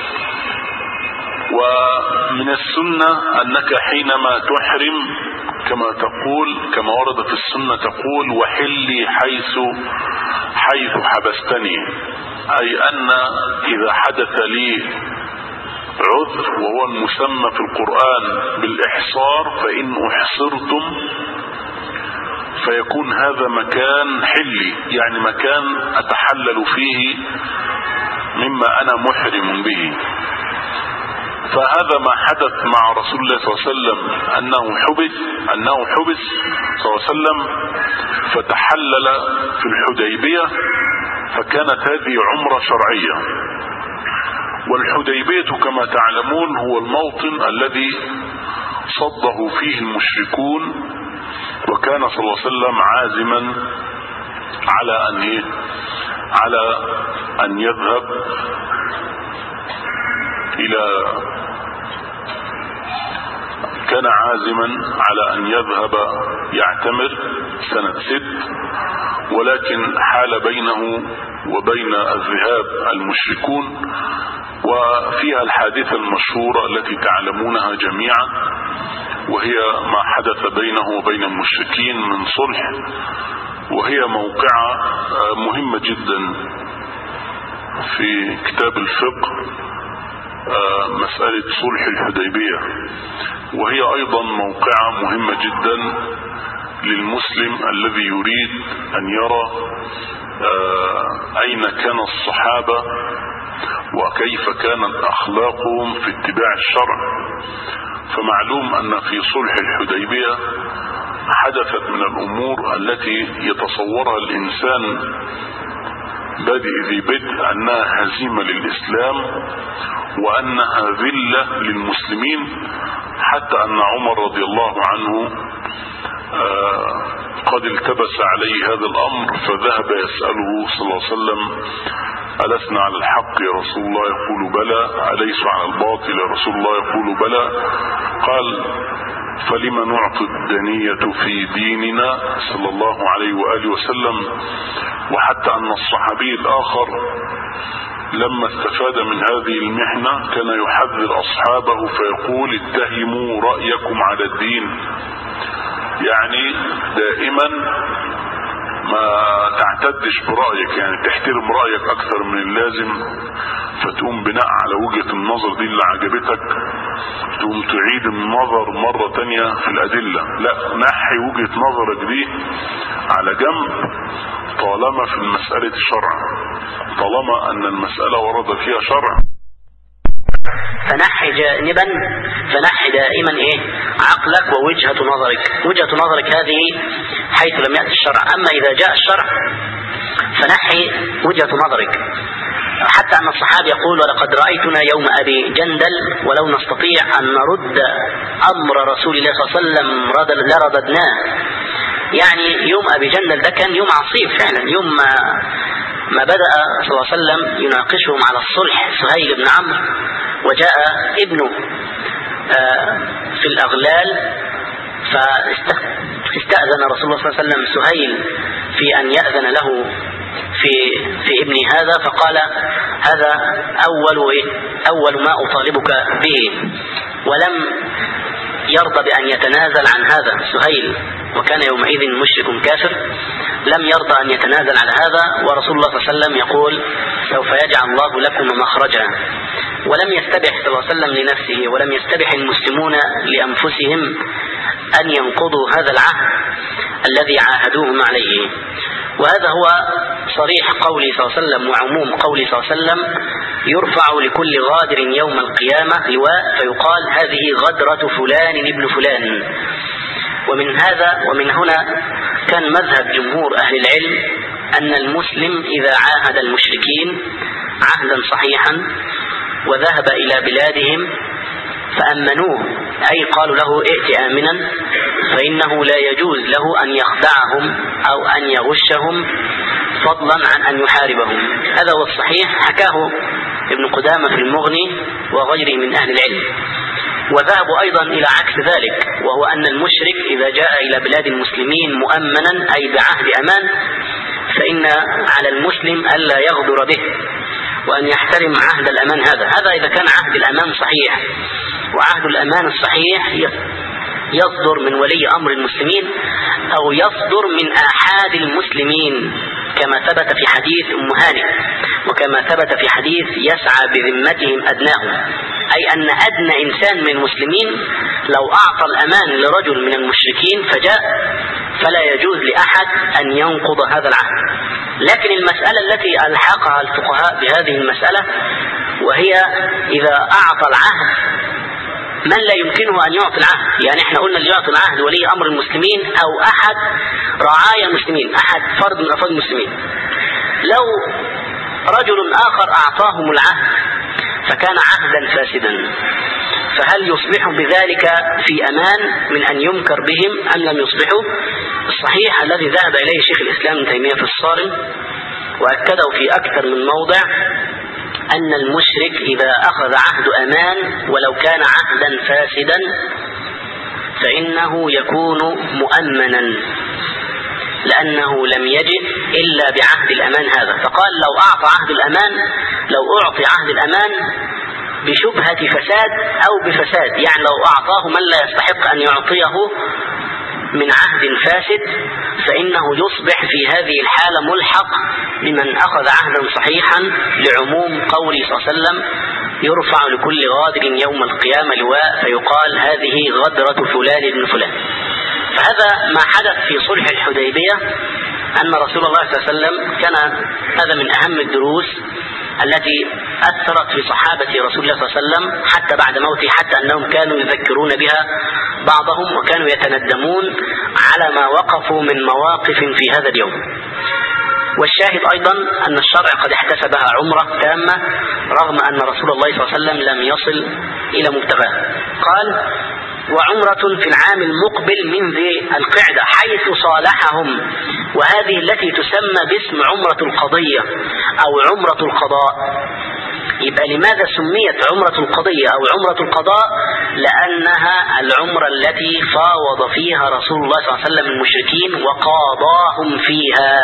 ومن السنة أنك حينما تحرم كما تقول كما ورد في السنة تقول وحلي حيث حيث حبستني، أي أن إذا حدث لي عذر وهو المسمى في القرآن بالإحصار، فإن أحصرتم فيكون هذا مكان حلي، يعني مكان أتحلل فيه مما أنا محرم به. فهذا ما حدث مع رسول الله صلى الله عليه وسلم، أنه حبس أنه حبس صلى الله عليه وسلم فتحلل في الحديبية، فكانت هذه عمرة شرعية. والحديبية كما تعلمون هو الموطن الذي صده فيه المشركون، وكان صلى الله عليه وسلم عازما على أن على أن يذهب إلى كان عازما على أن يذهب يعتمر سنة ست، ولكن حال بينه وبين الذهاب المشركون، وفيها الحادثة المشهورة التي تعلمونها جميعا، وهي ما حدث بينه وبين المشركين من صلح، وهي موقعة مهمة جدا في كتاب الفقه، مسألة صلح الحديبية، وهي أيضا موقعة مهمة جدا للمسلم الذي يريد أن يرى أين كان الصحابة وكيف كانت أخلاقهم في اتباع الشرع. فمعلوم أن في صلح الحديبية حدثت من الأمور التي يتصورها الإنسان بادئ ذي بدء أنها هزيمة للإسلام وأنها ذلة للمسلمين، حتى أن عمر رضي الله عنه قد التبس عليه هذا الأمر، فذهب يسأله صلى الله عليه وسلم ألسنا على الحق يا رسول الله؟ يقول بلى. أليس على الباطل يا رسول الله؟ يقول بلى. قال فلما نعطي الدنية في ديننا صلى الله عليه وآله وسلم. وحتى أن الصحابي الآخر لما استفاد من هذه المحنة كان يحذر أصحابه فيقول اتهموا رأيكم على الدين، يعني دائما ما تعتدش برأيك، يعني تحترم رأيك أكثر من اللازم، فتقوم بناء على وجهة النظر دي اللي عجبتك تقوم تعيد النظر مرة تانية في الأدلة. لا، نحي وجهة نظرك دي على جنب طالما في المسألة شرع، طالما أن المسألة ورد فيها شرع. فنحي جانبا فنحي دائما ايه عقلك ووجهة نظرك، وجهة نظرك هذه حيث لم يأتي الشرع. أما إذا جاء الشرع فنحي وجهة نظرك. حتى أن الصحابي يقول ولقد رأيتنا يوم أبي جندل ولو نستطيع أن نرد أمر رسول الله صلى الله عليه وسلم لرددناه. يعني يوم أبي جندل ده كان يوم عصيب فعلا، يوم ما, ما بدأ صلى الله عليه وسلم يناقشهم على الصلح سهيل بن عمرو، وجاء ابنه في الأغلال، فاستأذن رسول الله صلى الله عليه وسلم سهيل في أن يأذن له في في ابني هذا، فقال هذا أول إيه أول ما أطالبك به، ولم يرضى بأن يتنازل عن هذا سهيل، وكان يومئذ مشرك كافر، لم يرضى أن يتنازل على هذا. ورسول الله صلى الله عليه وسلم يقول سوف يجعل الله لكم مخرجا. ولم يستبح صلى الله عليه وسلم لنفسه، ولم يستبح المسلمون لأنفسهم أن ينقضوا هذا العهد الذي عاهدوهم عليه. وهذا هو صريح قولي صلى الله عليه وسلم وعموم قولي صلى الله عليه وسلم: يرفع لكل غادر يوم القيامة لواء فيقال هذه غدرة فلان ابن فلان. ومن هذا ومن هنا كان مذهب جمهور أهل العلم أن المسلم إذا عاهد المشركين عهدا صحيحا وذهب إلى بلادهم فأمنوه، أي قالوا له ائت آمنا، فإنه لا يجوز له أن يخدعهم أو أن يغشهم فضلا عن أن يحاربهم. هذا هو الصحيح، حكاه ابن قدامة في المغني وغيره من أهل العلم. وذهبوا أيضا إلى عكس ذلك، وهو أن المشرك إذا جاء إلى بلاد المسلمين مؤمنا أي بعهد أمان فإن على المسلم ألا يغدر به وأن يحترم عهد الأمان هذا هذا إذا كان عهد الأمان صحيح. وعهد الأمان الصحيح يصدر من ولي أمر المسلمين أو يصدر من آحاد المسلمين كما ثبت في حديث أم هانئ وكما ثبت في حديث يسعى بذمتهم أدناهم، أي أن أدنى إنسان من المسلمين لو أعطى الأمان لرجل من المشركين فجاء فلا يجوز لأحد أن ينقض هذا العهد. لكن المسألة التي ألحقها الفقهاء بهذه المسألة وهي إذا أعطى العهد من لا يمكنه أن يعطي العهد، يعني احنا قلنا اللي يعطي العهد ولي أمر المسلمين أو أحد رعايا المسلمين، أحد فرد من أفراد المسلمين. لو رجل آخر أعطاهم العهد فكان عهدا فاسدا فهل يصبح بذلك في أمان من أن يمكر بهم أم لم يصبحوا؟ الصحيح الذي ذهب إليه شيخ الإسلام ابن تيمية في الصارم وأكده في أكثر من موضع أن المشرك إذا أخذ عهد أمان ولو كان عهدا فاسدا فإنه يكون مؤمنا لأنه لم يجد إلا بعهد الأمان هذا. فقال لو أعطى عهد الأمان لو أعطي عهد الأمان بشبهة فساد أو بفساد، يعني لو أعطاه من لا يستحق أن يعطيه من عهد فاسد فإنه يصبح في هذه الحالة ملحق بمن أخذ عهدا صحيحا لعموم قوله صلى الله عليه وسلم يرفع لكل غادر يوم القيامة لواء فيقال هذه غدرة فلان بن فلان. فهذا ما حدث في صلح الحديبية أن رسول الله صلى الله عليه وسلم كان هذا من أهم الدروس التي أثرت في صحابة رسول الله صلى الله عليه وسلم حتى بعد موته، حتى أنهم كانوا يذكرون بها بعضهم وكانوا يتندمون على ما وقفوا من مواقف في هذا اليوم. والشاهد أيضا أن الشرع قد احتسبها عمرة تامة رغم أن رسول الله صلى الله عليه وسلم لم يصل إلى مبتغاه. قال وعمرة في العام المقبل من ذي القعدة حيث صالحهم، وهذه التي تسمى باسم عمرة القضية أو عمرة القضاء. يبقى لماذا سميت عمرة القضية أو عمرة القضاء؟ لأنها العمرة التي فاوض فيها رسول الله صلى الله عليه وسلم المشركين وقاضاهم فيها.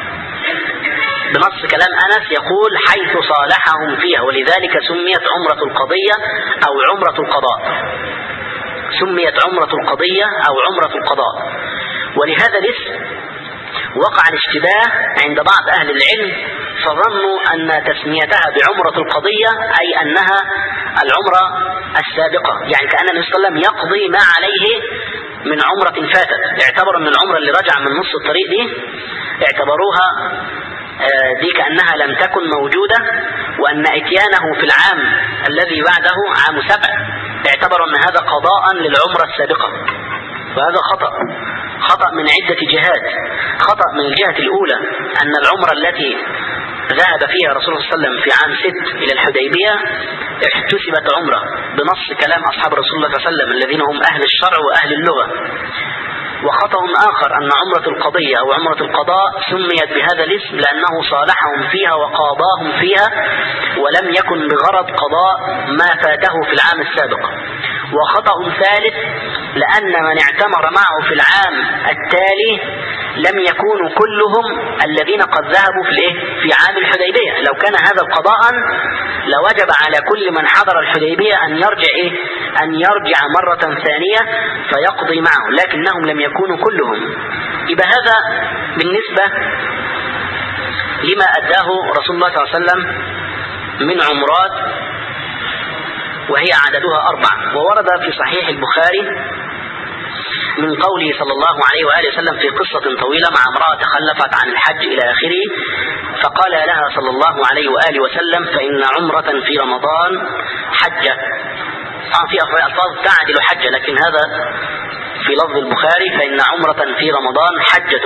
بنص كلام أنس يقول حيث صالحهم فيها، ولذلك سميت عمرة القضية أو عمرة القضاء، سميت عمرة القضية أو عمرة القضاء. ولهذا الاسم وقع الاشتباه عند بعض أهل العلم فظنوا أن تسميتها بعمرة القضية أي أنها العمرة السابقة، يعني كأن النبي صلى الله عليه وسلم يقضي ما عليه من عمرة فاتت. اعتبروا أن العمرة اللي رجع من نص الطريق دي اعتبروها دي كأنها لم تكن موجودة، وأن اتيانه في العام الذي بعده عام سبع اعتبروا أن هذا قضاء للعمرة السابقة، وهذا خطأ خطأ من عدة جهات. خطأ من الجهة الأولى أن العمرة التي ذهب فيها رسول الله صلى الله عليه وسلم في عام ست إلى الحديبية احتسبت عمرة بنص كلام أصحاب رسول الله صلى الله عليه وسلم الذين هم أهل الشرع وأهل اللغة. وخطأ آخر أن عمرة القضية أو عمرة القضاء سميت بهذا الاسم لأنه صالحهم فيها وقاضاهم فيها ولم يكن بغرض قضاء ما فاته في العام السابق. وخطأ ثالث لأن من اعتمر معه في العام التالي لم يكونوا كلهم الذين قد ذهبوا في في عام الحديبية. لو كان هذا قضاء لوجب على كل من حضر الحديبية أن يرجع إيه؟ أن يرجع مرة ثانية فيقضي معه، لكنهم لم يكونوا كلهم. يبقى هذا بالنسبة لما أداه رسول الله صلى الله عليه وسلم من عمرات، وهي عددها أربع. وورد في صحيح البخاري من قوله صلى الله عليه وآله وسلم في قصة طويلة مع امرأة تخلفت عن الحج إلى آخره، فقال لها صلى الله عليه وآله وسلم فإن عمرة في رمضان حجة. طبعا في ألفاظ تعدل حجة، لكن هذا في لفظ البخاري فإن عمرة في رمضان حجة،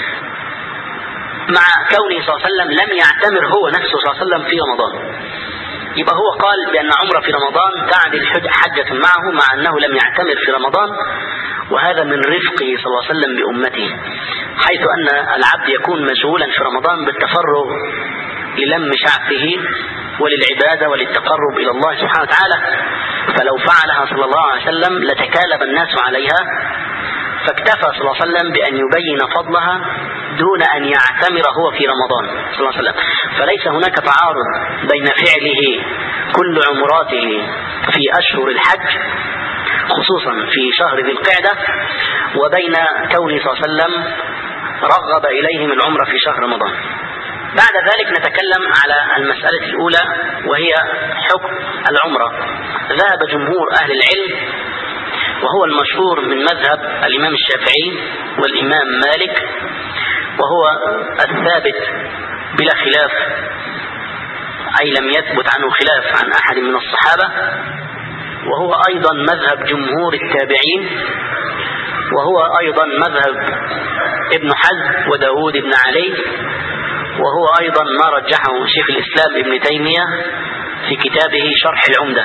مع كونه صلى الله عليه وسلم لم يعتمر هو نفسه صلى الله عليه وسلم في رمضان. يبقى هو قال بأن عمرة في رمضان تعدل حجة معه مع أنه لم يعتمر في رمضان، وهذا من رفقه صلى الله عليه وسلم بأمته، حيث أن العبد يكون مشغولا في رمضان بالتفرغ للم شعفه وللعبادة وللتقرب إلى الله سبحانه وتعالى، فلو فعلها صلى الله عليه وسلم لتكالب الناس عليها، فاكتفى صلى الله عليه وسلم بأن يبين فضلها دون أن يعتمر هو في رمضان صلى الله عليه وسلم. فليس هناك تعارض بين فعله كل عمراته في أشهر الحج خصوصا في شهر ذي القعدة وبين كونه صلى الله عليه وسلم رغب إليهم العمرة في شهر رمضان. بعد ذلك نتكلم على المسألة الأولى وهي حكم العمرة. ذهب جمهور أهل العلم وهو المشهور من مذهب الإمام الشافعي والإمام مالك وهو الثابت بلا خلاف، أي لم يثبت عنه خلاف عن أحد من الصحابة، وهو أيضا مذهب جمهور التابعين، وهو أيضا مذهب ابن حزم وداود بن علي، وهو أيضا ما رجحه شيخ الإسلام ابن تيمية في كتابه شرح العمدة.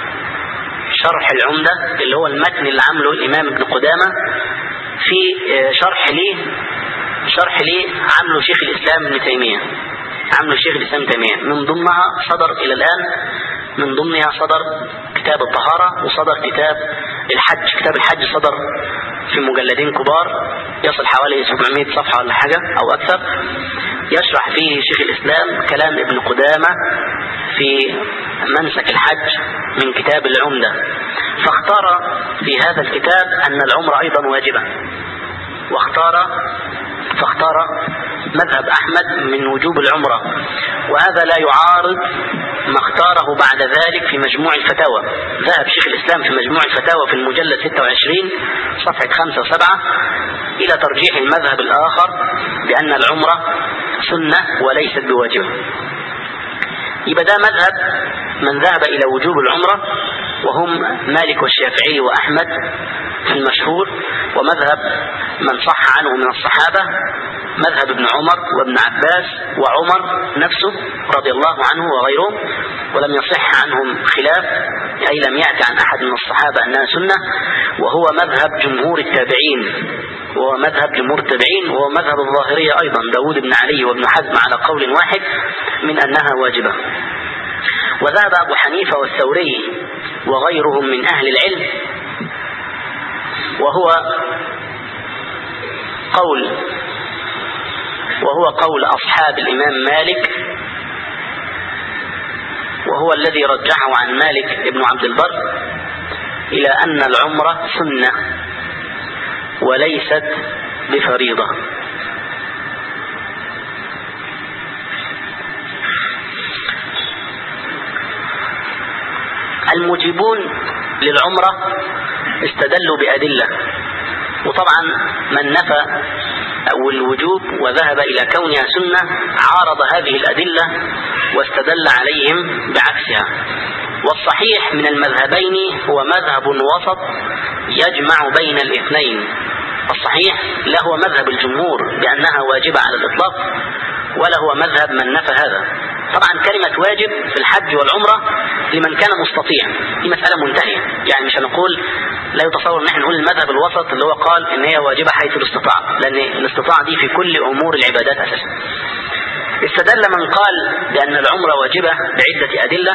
شرح العمدة اللي هو المتن اللي عمله الإمام ابن قدامة في شرح ليه شرح ليه عمله شيخ الإسلام ابن تيمية عمله شيخ الإسلام ابن تيمية. من ضمنها صدر إلى الآن من ضمنها صدر كتاب الطهارة، وصدر كتاب الحج. كتاب الحج صدر في مجلدين كبار يصل حوالي سبعمائة صفحة ولا حاجة أو أكثر، يشرح فيه شيخ الإسلام كلام ابن قدامة في منسك الحج من كتاب العمدة. فاختار في هذا الكتاب أن العمرة أيضا واجبة، واختار فاختار مذهب أحمد من وجوب العمرة، وهذا لا يعارض ما اختاره بعد ذلك في مجموع الفتاوى. ذهب شيخ الإسلام في مجموع الفتاوى في المجلد ستة وعشرين صفحة خمسة وسبعة إلى ترجيح المذهب الآخر بأن العمرة سنة وليست بواجبة. يبقى ده مذهب من ذهب إلى وجوب العمرة، وهم مالك والشافعي وأحمد في المشهور، ومذهب من صح عنه من الصحابة مذهب ابن عمر وابن عباس وعمر نفسه رضي الله عنه وغيرهم، ولم يصح عنهم خلاف، أي لم يأتي عن أحد من الصحابة أنها سنة. وهو مذهب جمهور التابعين وهو مذهب جمهور التابعين وهو مذهب الظاهرية أيضا داود بن علي وابن حزم على قول واحد من أنها واجبة. وذهب أبو حنيفة والثوري وغيرهم من أهل العلم، وهو قول وهو قول أصحاب الإمام مالك، وهو الذي رجحه عن مالك ابن عبد البر إلى أن العمرة سنة وليست بفريضة. المجيبون للعمرة استدلوا بأدلة، وطبعا من نفى أو الوجوب وذهب إلى كونها سنة عارض هذه الأدلة واستدل عليهم بعكسها. والصحيح من المذهبين هو مذهب وسط يجمع بين الاثنين. الصحيح لا هو مذهب الجمهور بأنها واجبة على الإطلاق، ولا هو مذهب من نفى هذا. طبعا كلمة واجب في الحج والعمرة لمن كان مستطيع، دي مسألة منتهية، يعني مش هنقول لا يتصور نحن نقول المذهب الوسط اللي هو قال ان هي واجبة حيث الاستطاعة، لأن الاستطاعة دي في كل أمور العبادات أساسا. استدل من قال بأن العمرة واجبة بعدة أدلة،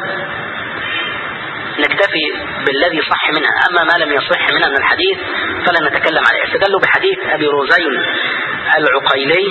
نكتفي بالذي صح منها، أما ما لم يصح منها من الحديث فلا نتكلم عليه. استدلوا بحديث أبي رزين العقيلي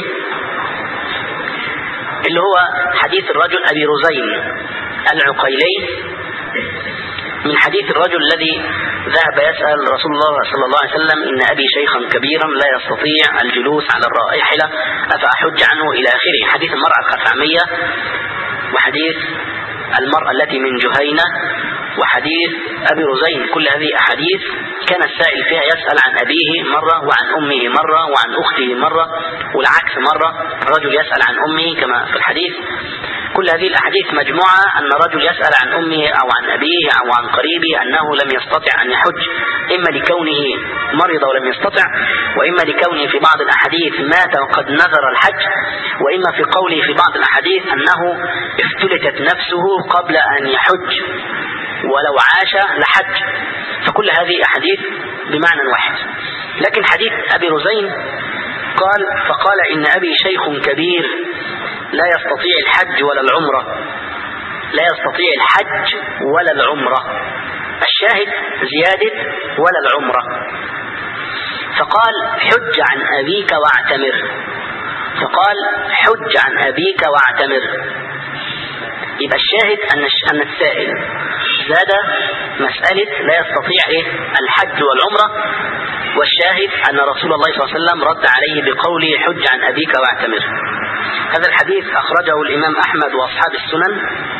اللي هو حديث الرجل أبي رزين العقيلي من حديث الرجل الذي ذهب يسأل رسول الله صلى الله عليه وسلم إن أبي شيخا كبيرا لا يستطيع الجلوس على الرائحلة أفأحج عنه إلى آخره. حديث المرأة الخثعمية، وحديث المرأة التي من جهينة، وحديث أبي رزين. كل هذه أحاديث كان السائل فيها يسأل عن أبيه مرة وعن أمه مرة وعن أخته مرة، والعكس مرة رجل يسأل عن أمه كما في الحديث. كل هذه الأحاديث مجموعة أن رجل يسأل عن أمه أو عن أبيه أو عن قريبه أنه لم يستطع أن يحج، إما لكونه مرض ولم يستطع، وإما لكونه في بعض الأحاديث مات وقد نذر الحج، وإما في قوله في بعض الأحاديث أنه افتلتت نفسه قبل أن يحج ولو عاش لحج. فكل هذه أحاديث بمعنى واحد. لكن حديث أبي رزين قال فقال إن أبي شيخ كبير لا يستطيع الحج ولا العمرة، لا يستطيع الحج ولا العمرة، الشاهد زيادة ولا العمرة. فقال حج عن أبيك واعتمر، فقال حج عن أبيك واعتمر. يبقى الشاهد أن أن السائل زاد مسألة لا يستطيع إيه الحج والعمرة، والشاهد أن رسول الله صلى الله عليه وسلم رد عليه بقوله حج عن أبيك واعتمر. هذا الحديث أخرجه الإمام أحمد وأصحاب السنن،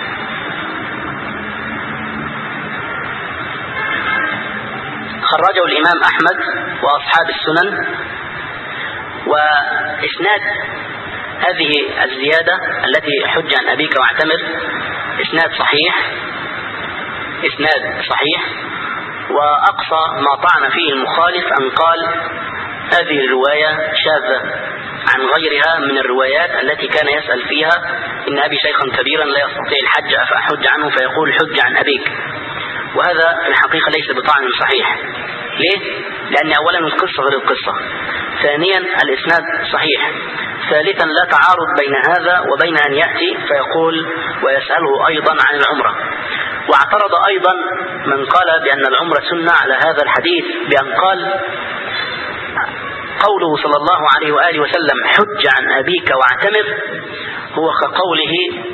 خرجه الإمام أحمد وأصحاب السنن. وإسناد هذه الزيادة التي حج عن أبيك واعتمر إسناد صحيح، إسناد صحيح. وأقصى ما طعن فيه المخالف أن قال هذه الرواية شاذة عن غيرها من الروايات التي كان يسأل فيها إن أبي شيخا كبيرا لا يستطيع الحج أفأحج عنه، فيقول حج عن أبيك. وهذا في الحقيقة ليس بطعن صحيح. ليه؟ لأن أولا القصة غير القصة، ثانيا الإسناد صحيح، ثالثا لا تعارض بين هذا وبين أن يأتي فيقول ويسأله أيضا عن العمرة. واعترض أيضا من قال بأن العمرة سنة على هذا الحديث بأن قال قوله صلى الله عليه وآله وسلم حج عن أبيك واعتمر هو كقوله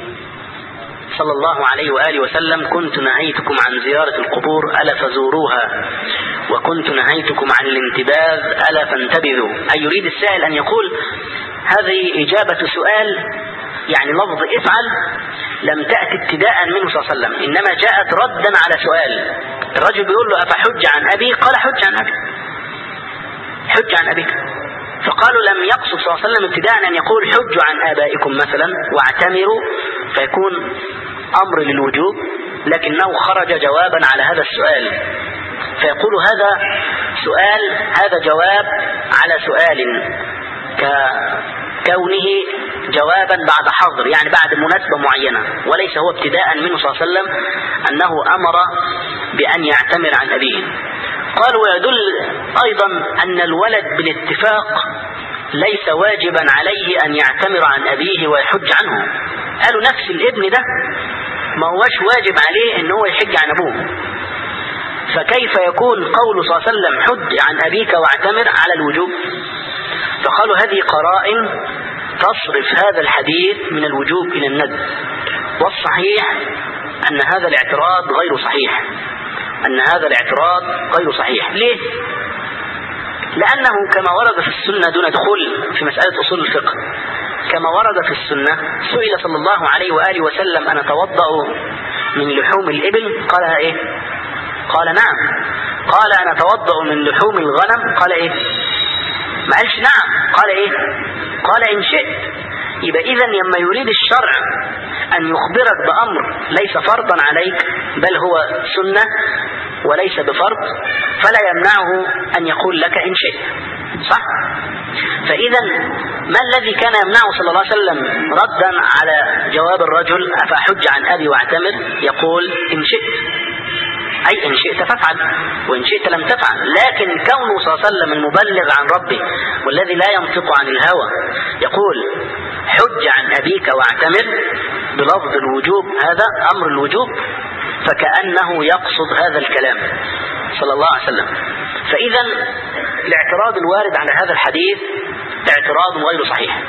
صلى الله عليه وآله وسلم كنت نهيتكم عن زيارة القبور ألا فزوروها، وكنت نهيتكم عن الانتباذ ألا فانتبذوا. أي يريد السائل أن يقول هذه إجابة سؤال، يعني لفظ افعل لم تأتي ابتداء منه صلى الله عليه وسلم، إنما جاءت ردا على سؤال. الرجل بيقول له أفحج عن أبي؟ قال حج عن أبي، حج عن أبيك. فقالوا لم يقصد صلى الله عليه وسلم ابتداء أن يقول حجوا عن آبائكم مثلا واعتمروا فيكون أمر للوجوب، لكنه خرج جوابا على هذا السؤال. فيقول هذا سؤال، هذا جواب على سؤال ككونه جوابا بعد حظر، يعني بعد مناسبة معينة، وليس هو ابتداء منه صلى الله عليه وسلم أنه أمر بأن يعتمر عن أبيه. قال ويدل أيضا أن الولد بالاتفاق ليس واجبا عليه أن يعتمر عن أبيه ويحج عنه. قالوا نفس الابن ده ما هوش واجب عليه أنه يحج عن أبوه، فكيف يكون قول صلى الله عليه وسلم حج عن أبيك واعتمر على الوجوب؟ فقالوا هذه قرائن تصرف هذا الحديث من الوجوب إلى الندب. والصحيح أن هذا الاعتراض غير صحيح، أن هذا الاعتراض غير صحيح. ليه؟ لأنه كما ورد في السنة دون دخول في مسألة أصول الفقه، كما ورد في السنة سئل صلى الله عليه وآله وسلم أنا أتوضأ من لحوم الإبل؟ قال إيه؟ قال نعم. قال أنا أتوضأ من لحوم الغنم؟ قال إيه؟ ما قالش نعم، قال إيه؟ قال إن شئت. يبقى إذن لما يريد الشرع أن يخبرك بأمر ليس فرضا عليك بل هو سنة وليس بفرض، فلا يمنعه أن يقول لك إن شئت، صح؟ فإذا ما الذي كان يمنعه صلى الله عليه وسلم ردا على جواب الرجل أفأحج عن أبي واعتمر؟ يقول إن شئت، أي إن شئت فافعل وإن شئت لم تفعل. لكن كونه صلى الله عليه وسلم المبلغ عن ربه والذي لا ينطق عن الهوى يقول حج عن أبيك واعتمر بلفظ الوجوب، هذا أمر الوجوب، فكأنه يقصد هذا الكلام صلى الله عليه وسلم. فإذا الاعتراض الوارد على هذا الحديث اعتراض غير صحيح.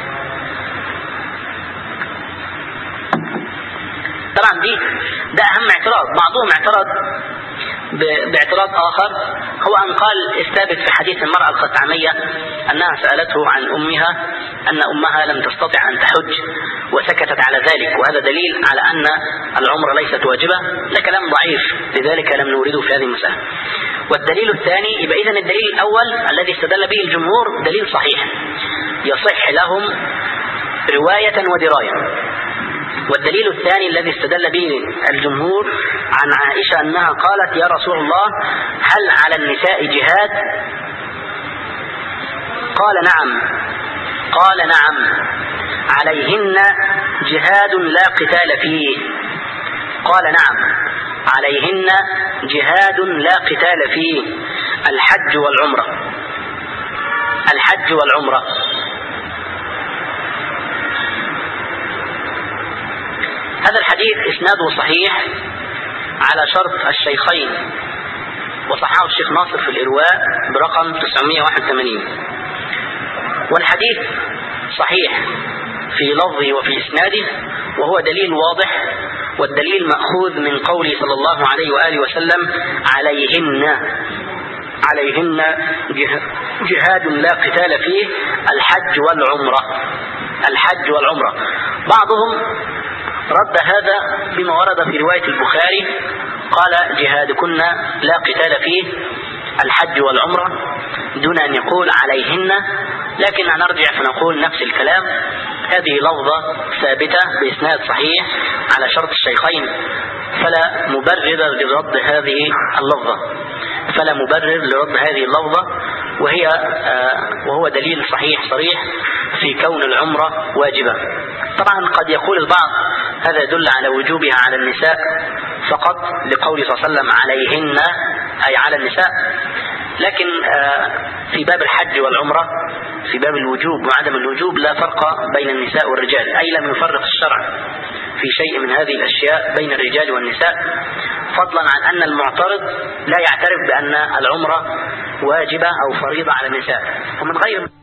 طبعا دي ده أهم اعتراض. بعضهم اعترض باعتراض آخر، هو أن قال الثابت في حديث المرأة الخثعمية أنها سألته عن أمها أن أمها لم تستطع أن تحج وسكتت على ذلك، وهذا دليل على أن العمرة ليست واجبة. ده كلام ضعيف، لذلك لم نورده في هذه المسألة. والدليل الثاني، يبقى إذن الدليل الأول الذي استدل به الجمهور دليل صحيح يصح لهم رواية ودراية. والدليل الثاني الذي استدل به الجمهور عن عائشة أنها قالت يا رسول الله هل على النساء جهاد؟ قال نعم. قال نعم عليهن جهاد لا قتال فيه. قال نعم عليهن جهاد لا قتال فيه، الحج والعمرة، الحج والعمرة. هذا الحديث إسناده صحيح على شرط الشيخين، وصححه الشيخ ناصر في الإرواء برقم تسعمائة وواحد وثمانين. والحديث صحيح في لفظه وفي إسناده، وهو دليل واضح، والدليل مأخوذ من قوله صلى الله عليه وآله وسلم عليهن عليهن جهاد لا قتال فيه الحج والعمرة الحج والعمرة. بعضهم رد هذا بما ورد في رواية البخاري، قال جهادكن لا قتال فيه الحج والعمرة دون أن يقول عليهن، لكن نرجع فنقول نفس الكلام. هذه لفظة ثابتة بإسناد صحيح على شرط الشيخين، فلا مبرر لرد هذه اللفظة فلا مبرر لرد هذه اللفظة وهي آه وهو دليل صحيح صريح في كون العمرة واجبة. طبعا قد يقول البعض هذا يدل على وجوبها على النساء فقط لقول صلى الله عليه وسلم عليهن أي على النساء، لكن في باب الحج والعمرة في باب الوجوب وعدم الوجوب لا فرق بين النساء والرجال، أي لم يفرق الشرع في شيء من هذه الأشياء بين الرجال والنساء، فضلا عن أن المعترض لا يعترف بأن العمرة واجبة أو فريضة على النساء. ومن غير